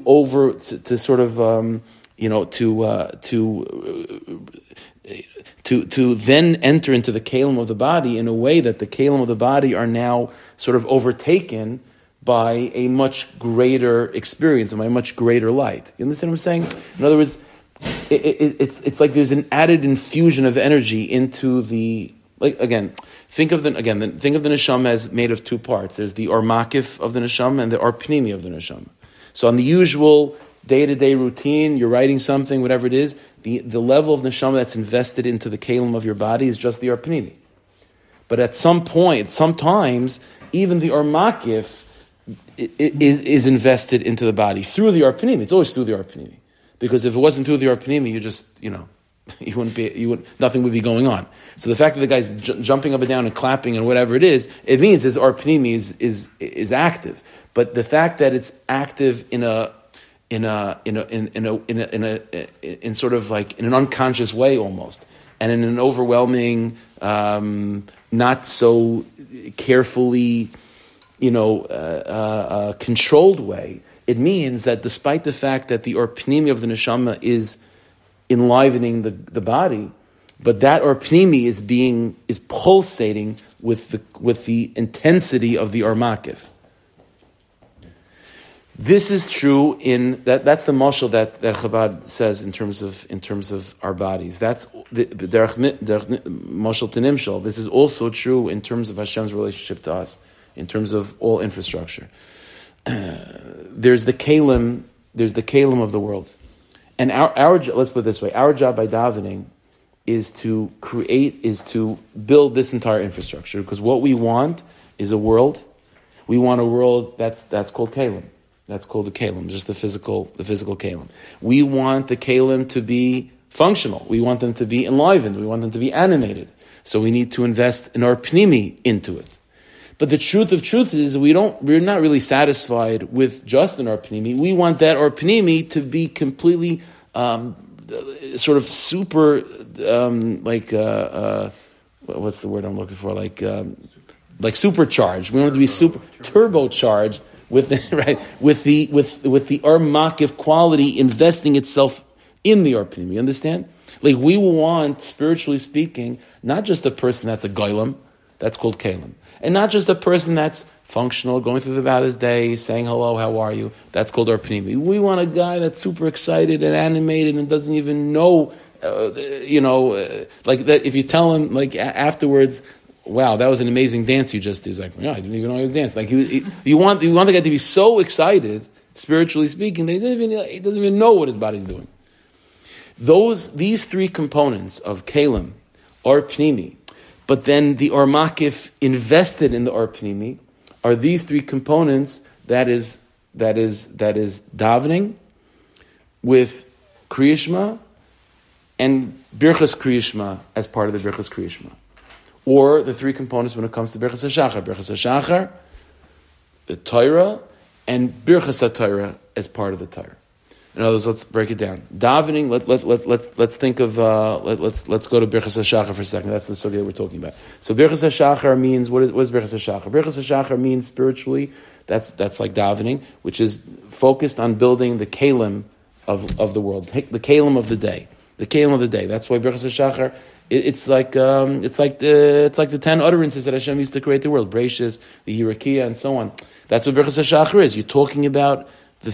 then enter into the kalim of the body in a way that the kalim of the body are now sort of overtaken by a much greater experience and by a much greater light. You understand what I'm saying? In other words, it's like there's an added infusion of energy into the, like, think of the neshama as made of two parts. There's the makif of the neshama and the arpanimi of the neshama. So on the usual day-to-day routine, you're writing something, whatever it is, the level of neshama that's invested into the kalim of your body is just the arpanimi. But at some point, sometimes, even the makif is invested into the body through the arpanimi. It's always through the arpanimi. Because if it wasn't through the arpanimi, nothing would be going on. So the fact that the guy's jumping up and down and clapping and whatever it is, it means his arpanimi is active. But the fact that it's active in sort of like in an unconscious way almost, and in an overwhelming, not so carefully, controlled way, it means that despite the fact that the arpanimi of the neshama is enlivening the body, but that arpanimi is pulsating with the intensity of the makif. This is true that's the mashal that Chabad says in terms of our bodies. That's the mashal to nimshal. This is also true in terms of Hashem's relationship to us, in terms of all infrastructure. There's the kalim of the world, and our let's put it this way: our job by davening is to build this entire infrastructure. Because what we want is a world. We want a world that's called kalim. That's called the kalim, just the physical kalim. We want the kalim to be functional. We want them to be enlivened. We want them to be animated. So we need to invest in our pnimi into it. But the truth of truth is we're not really satisfied with just an arpanimi. We want that arpanimi to be completely sort of super what's the word I'm looking for? Like supercharged. We want it to be super turbocharged with the makif quality investing itself in the arpanimi. You understand? Like we want, spiritually speaking, not just a person that's a goylem, that's called kalim. And not just a person that's functional, going through about his day, saying hello, how are you? That's called arpanimi. We want a guy that's super excited and animated and doesn't even know, like that. If you tell him, like afterwards, wow, that was an amazing dance you just did. He's like, no, I didn't even know he was dancing. Like you want the guy to be so excited, spiritually speaking, that he doesn't even know what his body's doing. These three components of kalim, arpanimi, but then the makif invested in the arpanimi are these three components. That is davening with kriyishma and birchas kriyishma as part of the birchas kriyishma, or the three components when it comes to birchas hashachar, the Torah, and birchas haTorah as part of the Torah. In other words, let's break it down. Davening. Let's think of. Let's go to Birchas HaShachar for a second. That's the sugya that we're talking about. So Birchas HaShachar means what is Birchas HaShachar? Birchas HaShachar means spiritually. That's like davening, which is focused on building the kalim of the world, the kalim of the day, the kalim of the day. That's why Birchas HaShachar. It's like the 10 utterances that Hashem used to create the world, Bereishis, the Yirakia, and so on. That's what Birchas HaShachar is. You're talking about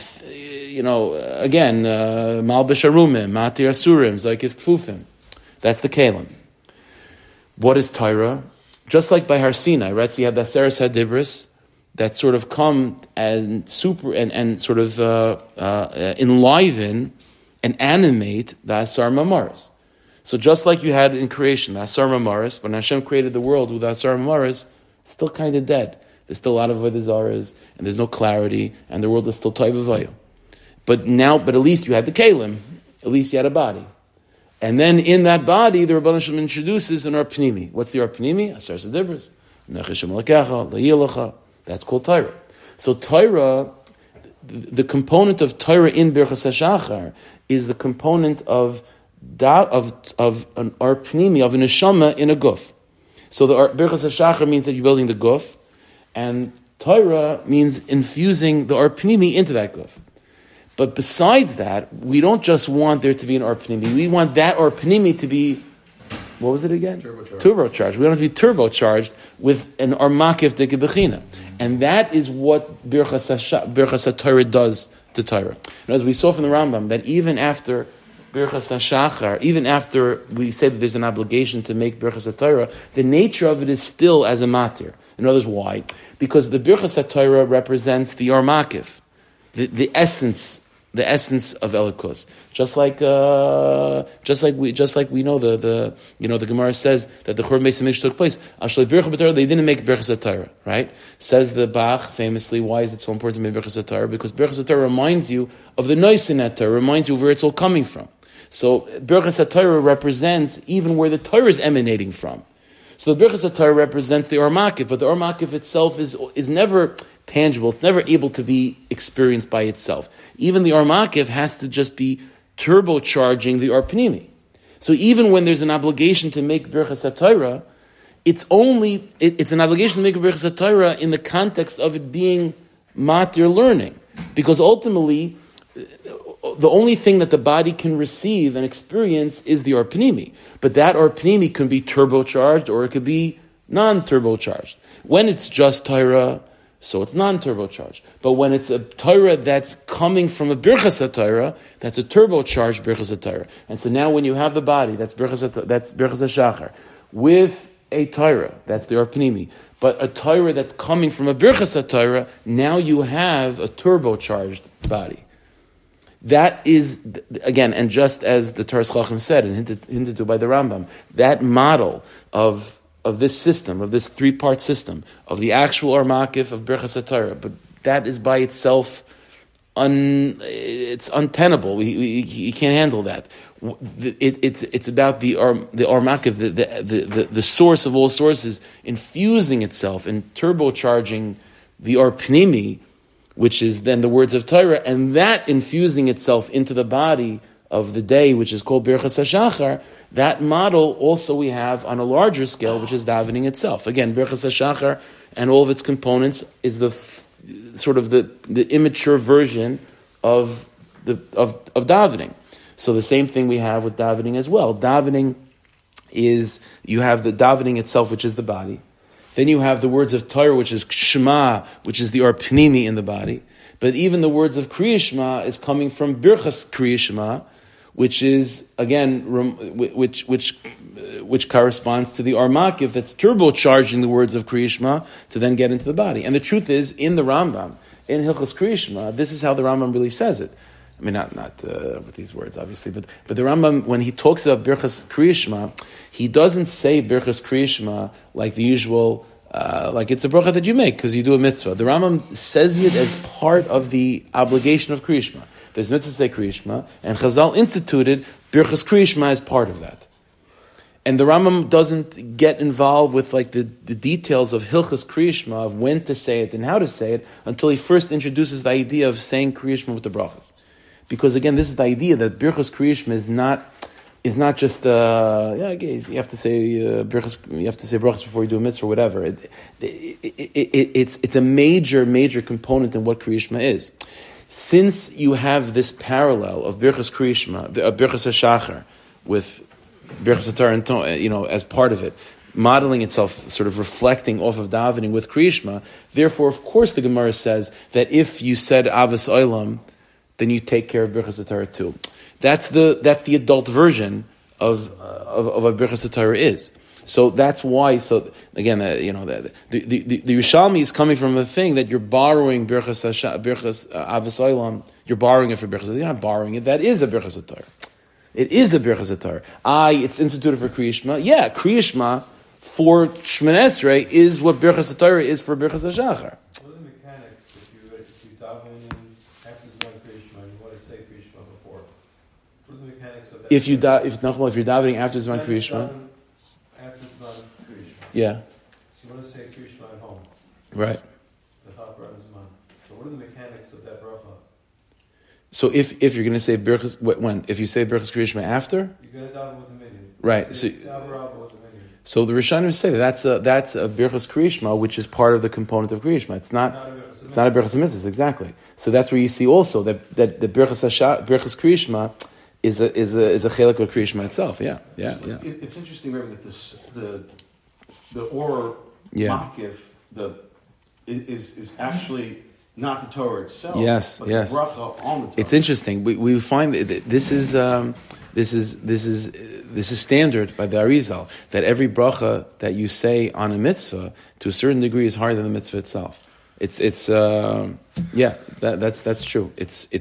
again, Malbish Arumim, Matir Asurim, Zaykif Kfufim. That's the Kalim. What is Torah? Just like by Har Sinai, right? So you have the Aseres HaDibros that sort of come and sort of enliven and animate the Asar Mamaris. So just like you had in creation, the Asar Mamaris, when Hashem created the world with the Asar Mamaris, it's still kind of dead. There's still a lot of Avodah Zaras, and there's no clarity, and the world is still Toiv Avayu. But at least you had the Kalim, at least you had a body. And then in that body, the Rebbeinu Shalom introduces an Arpnimi. What's the Arpnimi? Aseres HaDibros. Necheshem Lekecha, Le'ilacha. That's called Torah. So Torah, the component of Torah in Birchas HaShachar is the component of an Arpnimi, of an Neshama in a guf. So the Birchas HaShachar means that you're building the guf, and Torah means infusing the Arpnimi into that guf. But besides that, we don't just want there to be an Arpnimi. We want that Arpnimi to be, what was it again? Turbocharged. We want it to be turbocharged with an Armakif de Gebechina. And that is what Birchas HaTorah does to Torah. And as we saw from the Rambam, that even after Birchas HaShachar, even after we say that there's an obligation to make Birchas HaTorah, the nature of it is still as a matir. In other words, why? Because the Birchas HaTorah represents the Armakif, the essence of Elikos. Just like we know the Gemara says that the Churban Beis Hamikdash took place. They didn't make Birchas HaTorah, right? Says the Bach famously, why is it so important to make Birchas HaTorah? Because Birchas HaTorah reminds you of the nois in that Torah, reminds you of where it's all coming from. So Birchas HaTorah represents even where the Torah is emanating from. So the Birchas HaTorah represents the Armakif, but the Armakif itself is never tangible. It's never able to be experienced by itself. Even the Armakif has to just be turbocharging the Arpnimi. So even when there's an obligation to make Birchas HaTorah, it's an obligation to make a Birchas HaTorah in the context of it being matir learning. Because ultimately, the only thing that the body can receive and experience is the Arpnimi. But that Arpnimi can be turbocharged or it could be non-turbocharged. When it's just Torah, so it's non-turbocharged. But when it's a Torah that's coming from a Birchas HaTorah, that's a turbocharged Birchas HaTorah. And so now when you have the body, that's Birchas HaShachar, with a Torah, that's the Arpnimi, but a Torah that's coming from a Birchas HaTorah, now you have a turbocharged body. That is, again, and just as the Toras Chacham said and hinted to by the Rambam, that model of this system, of this three-part system, of the actual Armakif of Birchas HaTorah, but that is by itself, it's untenable. You can't handle that. It's about the Armakif, the source of all sources, infusing itself and turbocharging the Arpnimi, which is then the words of Torah, and that infusing itself into the body of the day, which is called Birchas HaShachar. That model also we have on a larger scale, which is davening itself. Again, Birchas HaShachar and all of its components is the immature version of davening. So the same thing we have with davening as well. Davening is, you have the davening itself, which is the body. Then you have the words of Torah, which is Shema, which is the Arpnimi in the body. But even the words of Kriya Shema is coming from Birchas Kriya Shema, which is, again, which corresponds to the Armakif that's turbocharging the words of Kriya Shema to then get into the body. And the truth is, in the Rambam, in Hilchos Kriya Shema, this is how the Rambam really says it. I mean, not with these words, obviously, but the Rambam, when he talks about Birchas Kriya Shema, he doesn't say Birchas Kriya Shema like the usual, like it's a bracha that you make because you do a mitzvah. The Rambam says it as part of the obligation of Kriya Shema. There's mitzvah to say Kriya Shema, and Chazal instituted Birchas Kriya Shema as part of that. And the Rambam doesn't get involved with like the details of Hilchas Kriya Shema, of when to say it and how to say it, until he first introduces the idea of saying Kriya Shema with the brachas. because again, this is the idea that Birchas Kriyishma is not just you have to say brachas before you do a mitzvah or whatever. It's a major component in what Kriyishma is. Since you have this parallel of Birchas Kriyishma, Birchas HaShachar, with Birchas HaTorah, as part of it, modeling itself, sort of reflecting off of davening with Kriyishma, therefore, of course, the Gemara says that if you said Avos Olam, then you take care of Birchas HaTorah too. That's the adult version of what Birchas HaTorah is. So that's why. So again, the Yerushalmi is coming from the thing that you're borrowing Birchas Avos Olam. You're borrowing it for Birchas. You're not borrowing it. That is a Birchas HaTorah. It is a Birchas HaTorah. It's instituted for Kriyishma. Yeah, Kriyishma for Shmoneh Esrei is what Birchas HaTorah is for Birchas HaShachar. What are the mechanics if you daven after Zman Kriyishma and you want to say Kriyishma before? What are the mechanics of that? If you're davening after Zman Kriyishma. After Zman Kriyishma. Yeah. So you want to say Kriyishma at home. Right. The Chapra and Zman. So what are the mechanics of that bracha? So if you're going to say Birchas, if you say Birchas Kriyishma after? You're going to daven with the minion. Right. So the Rishonim say that's a Birchas Kriyishma, which is part of the component of Kriyishma. It's not a Birchas Mitzvah, exactly. So that's where you see also that the Birchas Kriyishma is a chelik of Kriyishma itself. Yeah. It's interesting, Rabbi, that the or makif is actually not the Torah itself. Yes. But the bracha on the Torah. It's interesting. We find that this is standard by the Arizal, that every bracha that you say on a mitzvah to a certain degree is higher than the mitzvah itself. That's true.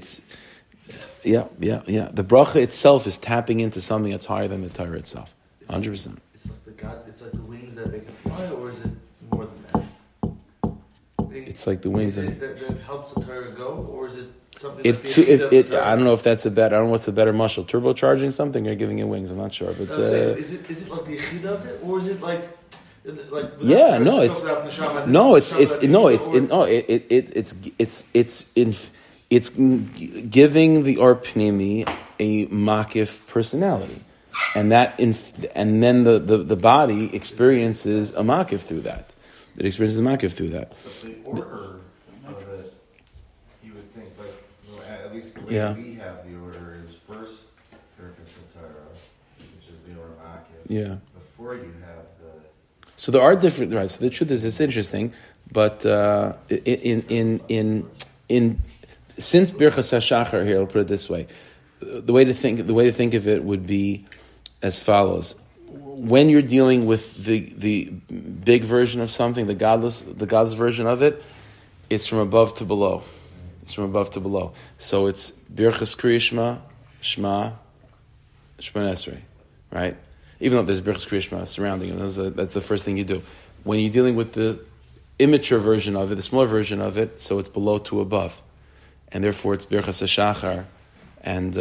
The bracha itself is tapping into something that's higher than the Torah itself. 100%. It's like the wings that make it fly, or is it more than that? It's like the wings that helps the Torah go, or is it something? I don't know if that's I don't know what's the better muscle, turbocharging something or giving it wings. I'm not sure, but is it like the yechida of it, or is it like? It's giving the Or Pnimi a makif personality, and then the body experiences a makif through that. It experiences a makif through that. But the order of it, you would think, at least the way we have the order is first Birchas HaTorah, which is the order makif. Yeah. Before you have the. So there are different, right? So the truth is, it's interesting, but since Birchas HaShachar here, I'll put it this way: the way to think of it would be as follows. When you're dealing with the big version of something, the godless version of it, it's from above to below. So it's Birchas Kriyishma, Shema, Shmoneh Esrei, right? Even though there's Birchas Kriyishma surrounding it, that's the first thing you do. When you're dealing with the immature version of it, the smaller version of it, so it's below to above, and therefore it's Birchas HaShachar, and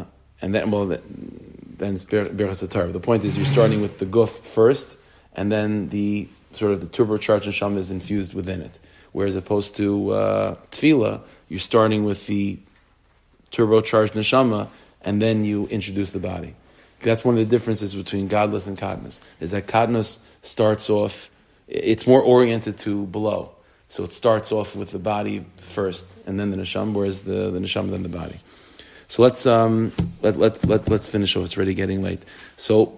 then it's Birchas HaTorah. The point is you're starting with the guf first, and then the turbocharged neshama is infused within it. Whereas opposed to tefillah, you're starting with the turbocharged neshama, and then you introduce the body. That's one of the differences between godless and kadmus, is that kadmus starts off, it's more oriented to below. So it starts off with the body first, and then the neshama, whereas the neshama, then the body. So let's finish off. It's already getting late. So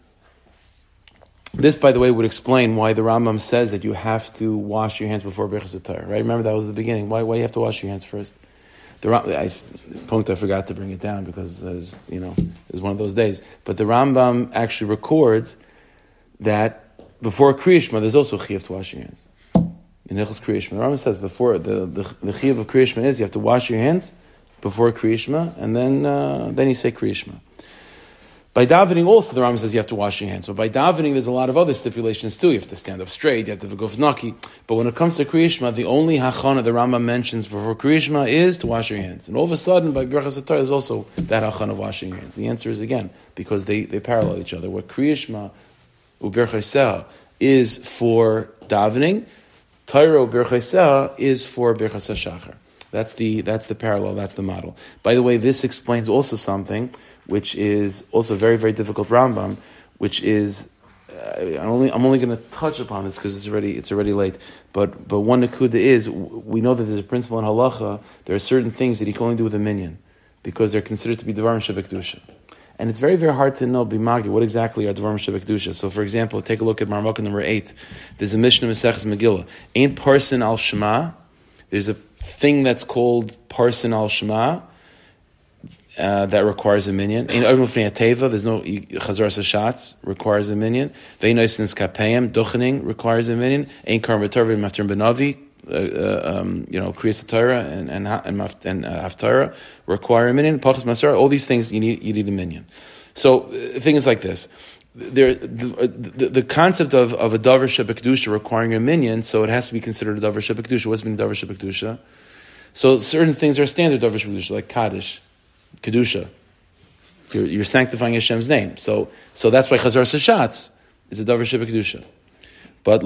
this, by the way, would explain why the Rambam says that you have to wash your hands before Birchas HaTorah. Right? Remember that was the beginning. Why do you have to wash your hands first? I forgot to bring it down because it was one of those days. But the Rambam actually records that before Kriyishma, there's also chiyuv to wash your hands. In Hilchos Kriyishma, the Rambam says before the chiyuv of Kriyishma is you have to wash your hands before Kriyishma, and then you say Kriyishma. By davening also, the Rambam says you have to wash your hands. But by davening, there's a lot of other stipulations too. You have to stand up straight, you have to have a guf naki. But when it comes to Kriyishma, the only hachana the Rambam mentions before Kriyishma is to wash your hands. And all of a sudden, by Birchas HaTorah, there's also that hachana of washing your hands. The answer is, again, because they parallel each other. What Kriyishma u'Birchas is for davening, Torah u'Birchas is for Birchas HaShachar. That's the parallel. That's the model. By the way, this explains also something which is also very, very difficult Rambam, which is I'm only going to touch upon this because it's already late. But one nakuda is we know that there's a principle in halacha. There are certain things that you can only do with a minyan because they're considered to be dvarim shebekdusha. And it's very, very hard to know, bimagi, what exactly are dvarim shebekdusha. So, for example, take a look at Marmukah number 8. There's a Mishnah Maseches Megillah. Ain't parson al shema. There's a thing that's called parson al shema that requires a minyan. Ain't oven l'fnei teva. There's no chazar sashatz requires a minyan. Ve'inois nis kapayim duchening requires a minyan. Ain't karma torah maftir benavi. Kriyas Torah and Haftarah require a minyan. Pachas Masar, all these things you need a minyan. So things like this. The concept of a davar shebekdusha requiring a minyan, so it has to be considered a davar shebekdusha. What's mean davar shebekdusha? So certain things are standard davar shebekdusha, like kaddish, kedusha. You're sanctifying Hashem's name. So that's why chazar sashatz is a davar shebekdusha. But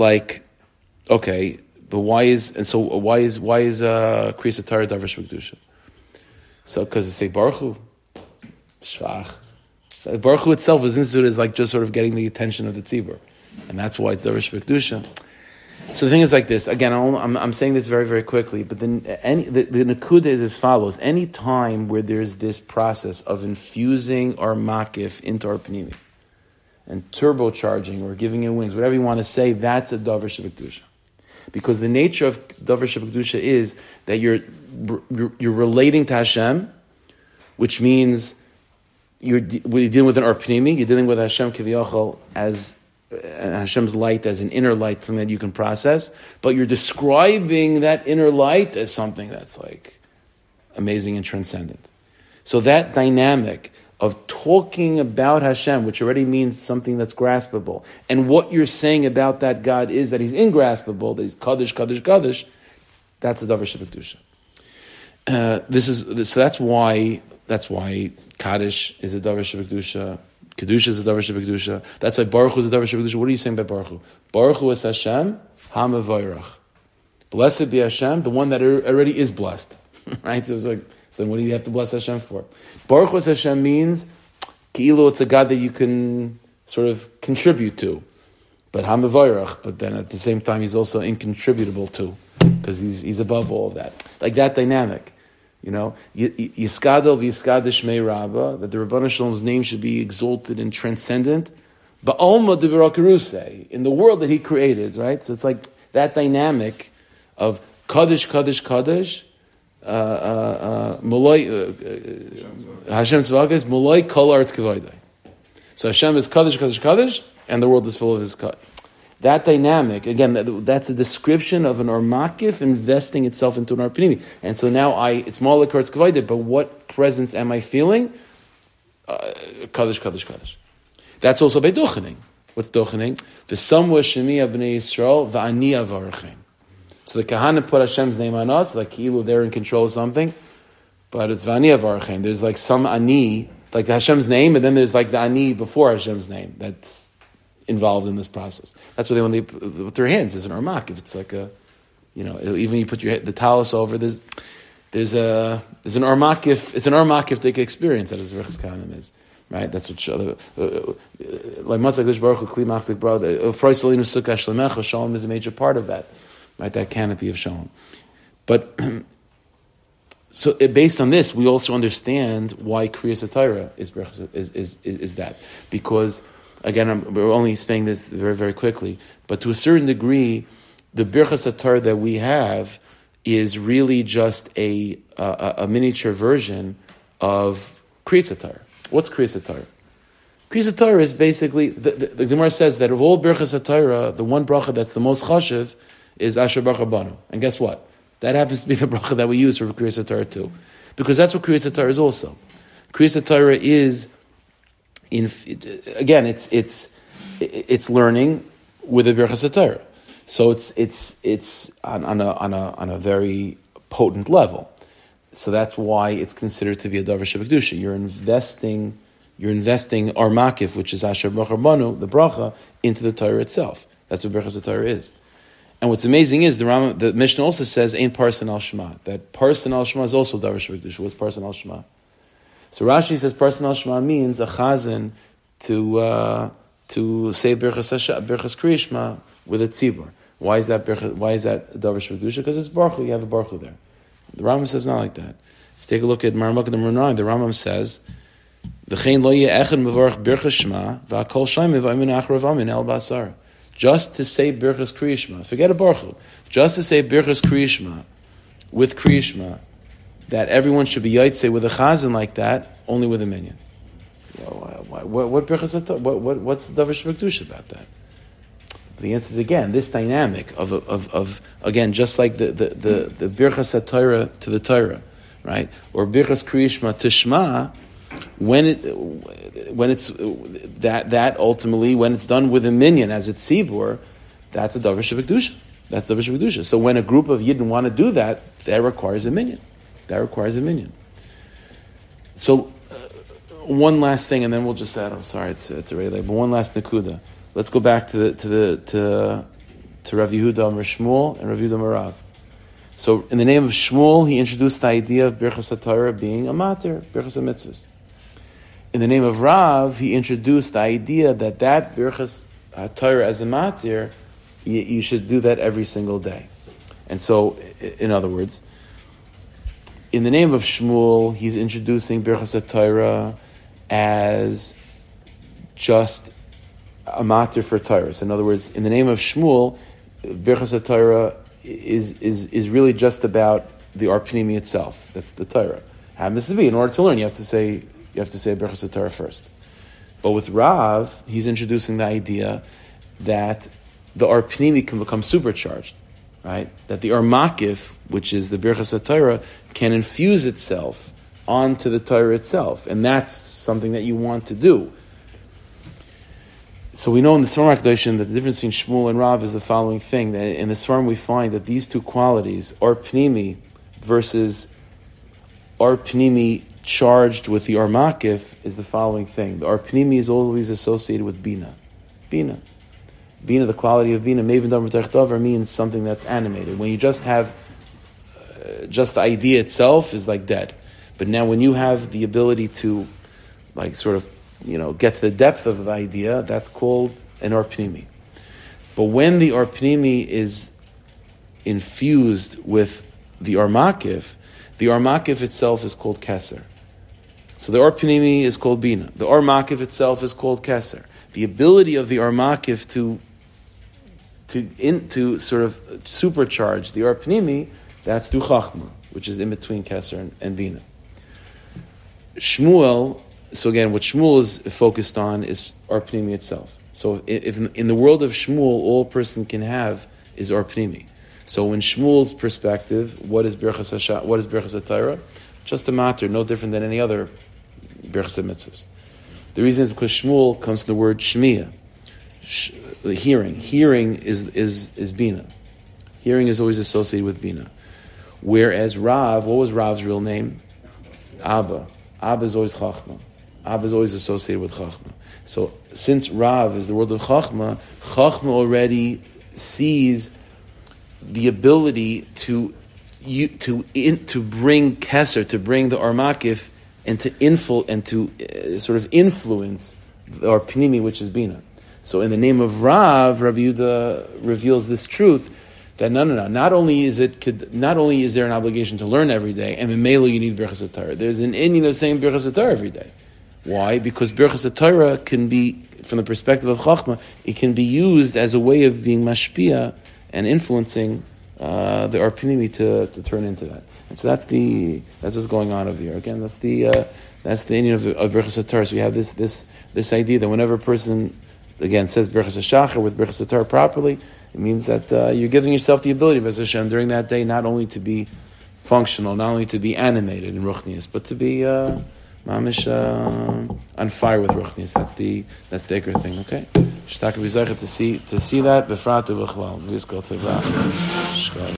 but why is Kriyas Torah davar shebekdusha? So because it's a Baruch Hu, shvach. Baruch Hu itself is instituted as like just sort of getting the attention of the tzibur, and that's why it's davar shebekdusha. So the thing is like this. Again, I'm saying this very, very quickly, but then the nakuda is as follows: any time where there's this process of infusing our makif into our panimi and turbocharging or giving it wings, whatever you want to say, that's a davar shebekdusha. Because the nature of davar shebekdusha is that you're relating to Hashem, which means you're dealing with an arpnimi, you're dealing with Hashem kiviyachol as Hashem's light as an inner light, something that you can process, but you're describing that inner light as something that's like amazing and transcendent. So that dynamic of talking about Hashem, which already means something that's graspable, and what you're saying about that God is that He's ingraspable, that He's Kaddish, Kaddish, Kaddish, that's a davar shebekdusha. So that's why Kaddish is a davar shebekdusha, Kedusha is a davar shebekdusha. That's why Baruch Hu is a davar shebekdusha. What are you saying about Baruch Hu? Baruch Hu is Hashem, HaMevayrach. Blessed be Hashem, the one that already is blessed. Right? So it's like, so then what do you have to bless Hashem for? Baruch Hu Hashem means, Ki'ilu, it's a God that you can sort of contribute to. But HaMevayrach, but then at the same time He's also incontributable to, because He's above all of that. Like that dynamic. Yiskadel v'yiskadish mei Rabba, that the Rabbanu Shalom's name should be exalted and transcendent, ba'alma d'v'rakarusei, in the world that He created, right? So it's like that dynamic of Kaddish, Kaddish, Kaddish, Hashem Tzva'akis, Moloi Kol Aretz Kevoidai. So Hashem is Kaddish, Kaddish, Kaddish, and the world is full of His Kaddish. That dynamic, again, that's a description of an ormakif investing itself into an arpanimi. And so now it's more like Eretz Kavayda, but what presence am I feeling? Kaddish, Kaddish, Kaddish. That's also by dochening. What's dochening? V'samwa shemiya b'nei Yisrael v'ani avarachem. So the Kahana put Hashem's name on us, like Ki'ilu, they're in control of something, but it's v'ani avarachem. There's like some ani, like Hashem's name, and then there's like the ani before Hashem's name. That's involved in this process. That's what when they with their hands is an armak. If it's like even you put the talus over, there's an armak. It's an armak if they can experience that as Rechus Kahanim is, right? That's what like Matzah Baruch Hu Kli Machzik brother Freisalinu Sukkah Shlemecha Shalom is a major part of that, right? That canopy of Shalom. But so based on this, we also understand why Kriyas Torah is that, because again, we're only saying this very, very quickly, but to a certain degree, the Birchas HaTorah that we have is really just a miniature version of Kriyas HaTorah. What's Kriyas HaTorah? Kriyas HaTorah is basically, the Gemara says that of all Birchas HaTorah, the one bracha that's the most chashiv is Asher Baruch Rabanu. And guess what? That happens to be the bracha that we use for Kriyas HaTorah too. Because that's what Kriyas HaTorah is also. Kriyas HaTorah is, it's learning with a Birchas HaTorah. So it's on a very potent level. So that's why it's considered to be a davar shebekdusha. You're investing our makif, which is Asher Baruch Rabanu, the bracha, into the Torah itself. That's what Birchas HaTorah is. And what's amazing is the Mishnah also says ain't parson al shema. That parson al shema is also davar shebekdusha. What's parson al shema? So Rashi says parson al shema means a chazan to say birchas kriya shema with a tzibur. Why is that davar shebekdusha? Because it's baruch hu. You have a baruch hu there. The Rambam says not like that. If you take a look at Maramuk number 9, the Rambam says v'chein lo yeh echad mevarach birchas shema v'akol shayim v'aymin acharav amin el basar. Just to say Birchas Kriya Shema, forget a Baruch Hu, just to say Birchas Kriya Shema with Kriya Shema, that everyone should be Yaitse with a Chazan like that, only with a minyan. What's the Davar Shebekdusha about that? The answer is again this dynamic of again just like the Birchas HaTorah to the Torah, right? Or Birchas Kriya Shema to Shema. When it's that ultimately when it's done with a minyan as it's tzibur, that's a davar shebekdusha. That's davar shebekdusha. So when a group of yidden want to do that requires a minyan. So one last thing, and then we'll just add. I'm sorry, it's already late. But one last nakuda. Let's go back to Rav Yehuda Amar Shmuel and Rav Yehuda Amar Rav. So in the name of Shmuel, he introduced the idea of Birchas HaTorah being a mater, Birchas HaMitzvahs. In the name of Rav, he introduced the idea that Birchas HaTorah as a mater, you should do that every single day. And so, in other words, in the name of Shmuel, he's introducing Birchas HaTorah as just a mater for Torah. So in other words, in the name of Shmuel, Birchas HaTorah is really just about the Arpinimi itself. That's the Torah. Happens to be, in order to learn, you have to say Birchas HaTorah first. But with Rav, he's introducing the idea that the Arpinimi can become supercharged, right? That the Armakif, which is the Birchas HaTorah, can infuse itself onto the Torah itself. And that's something that you want to do. So we know in the Sfarim HaKadoshim that the difference between Shmuel and Rav is the following thing. That in the Sfarim we find that these two qualities, Arpinimi versus Arpinimi charged with the Armakif, is the following thing. The Arpinimi is always associated with Bina. Bina, the quality of Bina, Maven Davar B'Teich Davar, means something that's animated. When you just have, just the idea itself is like dead. But now when you have the ability to, like, sort of, get to the depth of the idea, that's called an Arpinimi. But when the Arpinimi is infused with the Armakif itself is called Keser. So the Arpinimi is called Bina. The Armakif itself is called Keser. The ability of the Armakif to sort of supercharge the Arpinimi, that's through Chachma, which is in between Keser and Bina. Shmuel, so again, what Shmuel is focused on is Arpinimi itself. So if in the world of Shmuel, all a person can have is Arpinimi. So in Shmuel's perspective, what is Birchas HaTorah? Just a matter, no different than any other Birchas HaMitzvahs. The reason is because Shmuel comes from the word Shmiya, hearing. Hearing is Bina. Hearing is always associated with Bina. Whereas Rav, what was Rav's real name? Abba. Abba is always Chachma. Abba is always associated with Chachma. So since Rav is the word of Chachma, Chachma already sees the ability to bring Keser, to bring the Armakif, and to sort of influence our Pnimi, which is Bina. So in the name of Rav, Rabbi Yehuda reveals this truth that no. Not only is there an obligation to learn every day, and in Mela you need Birchas HaTorah. There's an Indian of saying Birchas HaTorah every day. Why? Because Birchas HaTorah can be, from the perspective of Chachma, it can be used as a way of being mashpia and influencing the Arpinimi to turn into that. And so that's what's going on over here. Again, that's the Indian of Birchas HaTorah. So we have this idea that whenever a person, again, says Birchas HaShachar with Birchas HaTorah properly, it means that you're giving yourself the ability, B'ez Hashem, during that day, not only to be functional, not only to be animated in Ruchnius, but to be mamish on fire with Ruchnius. That's the Iker thing. Okay, Shtaka B'Zaycha to see that Befrat V'Chlal.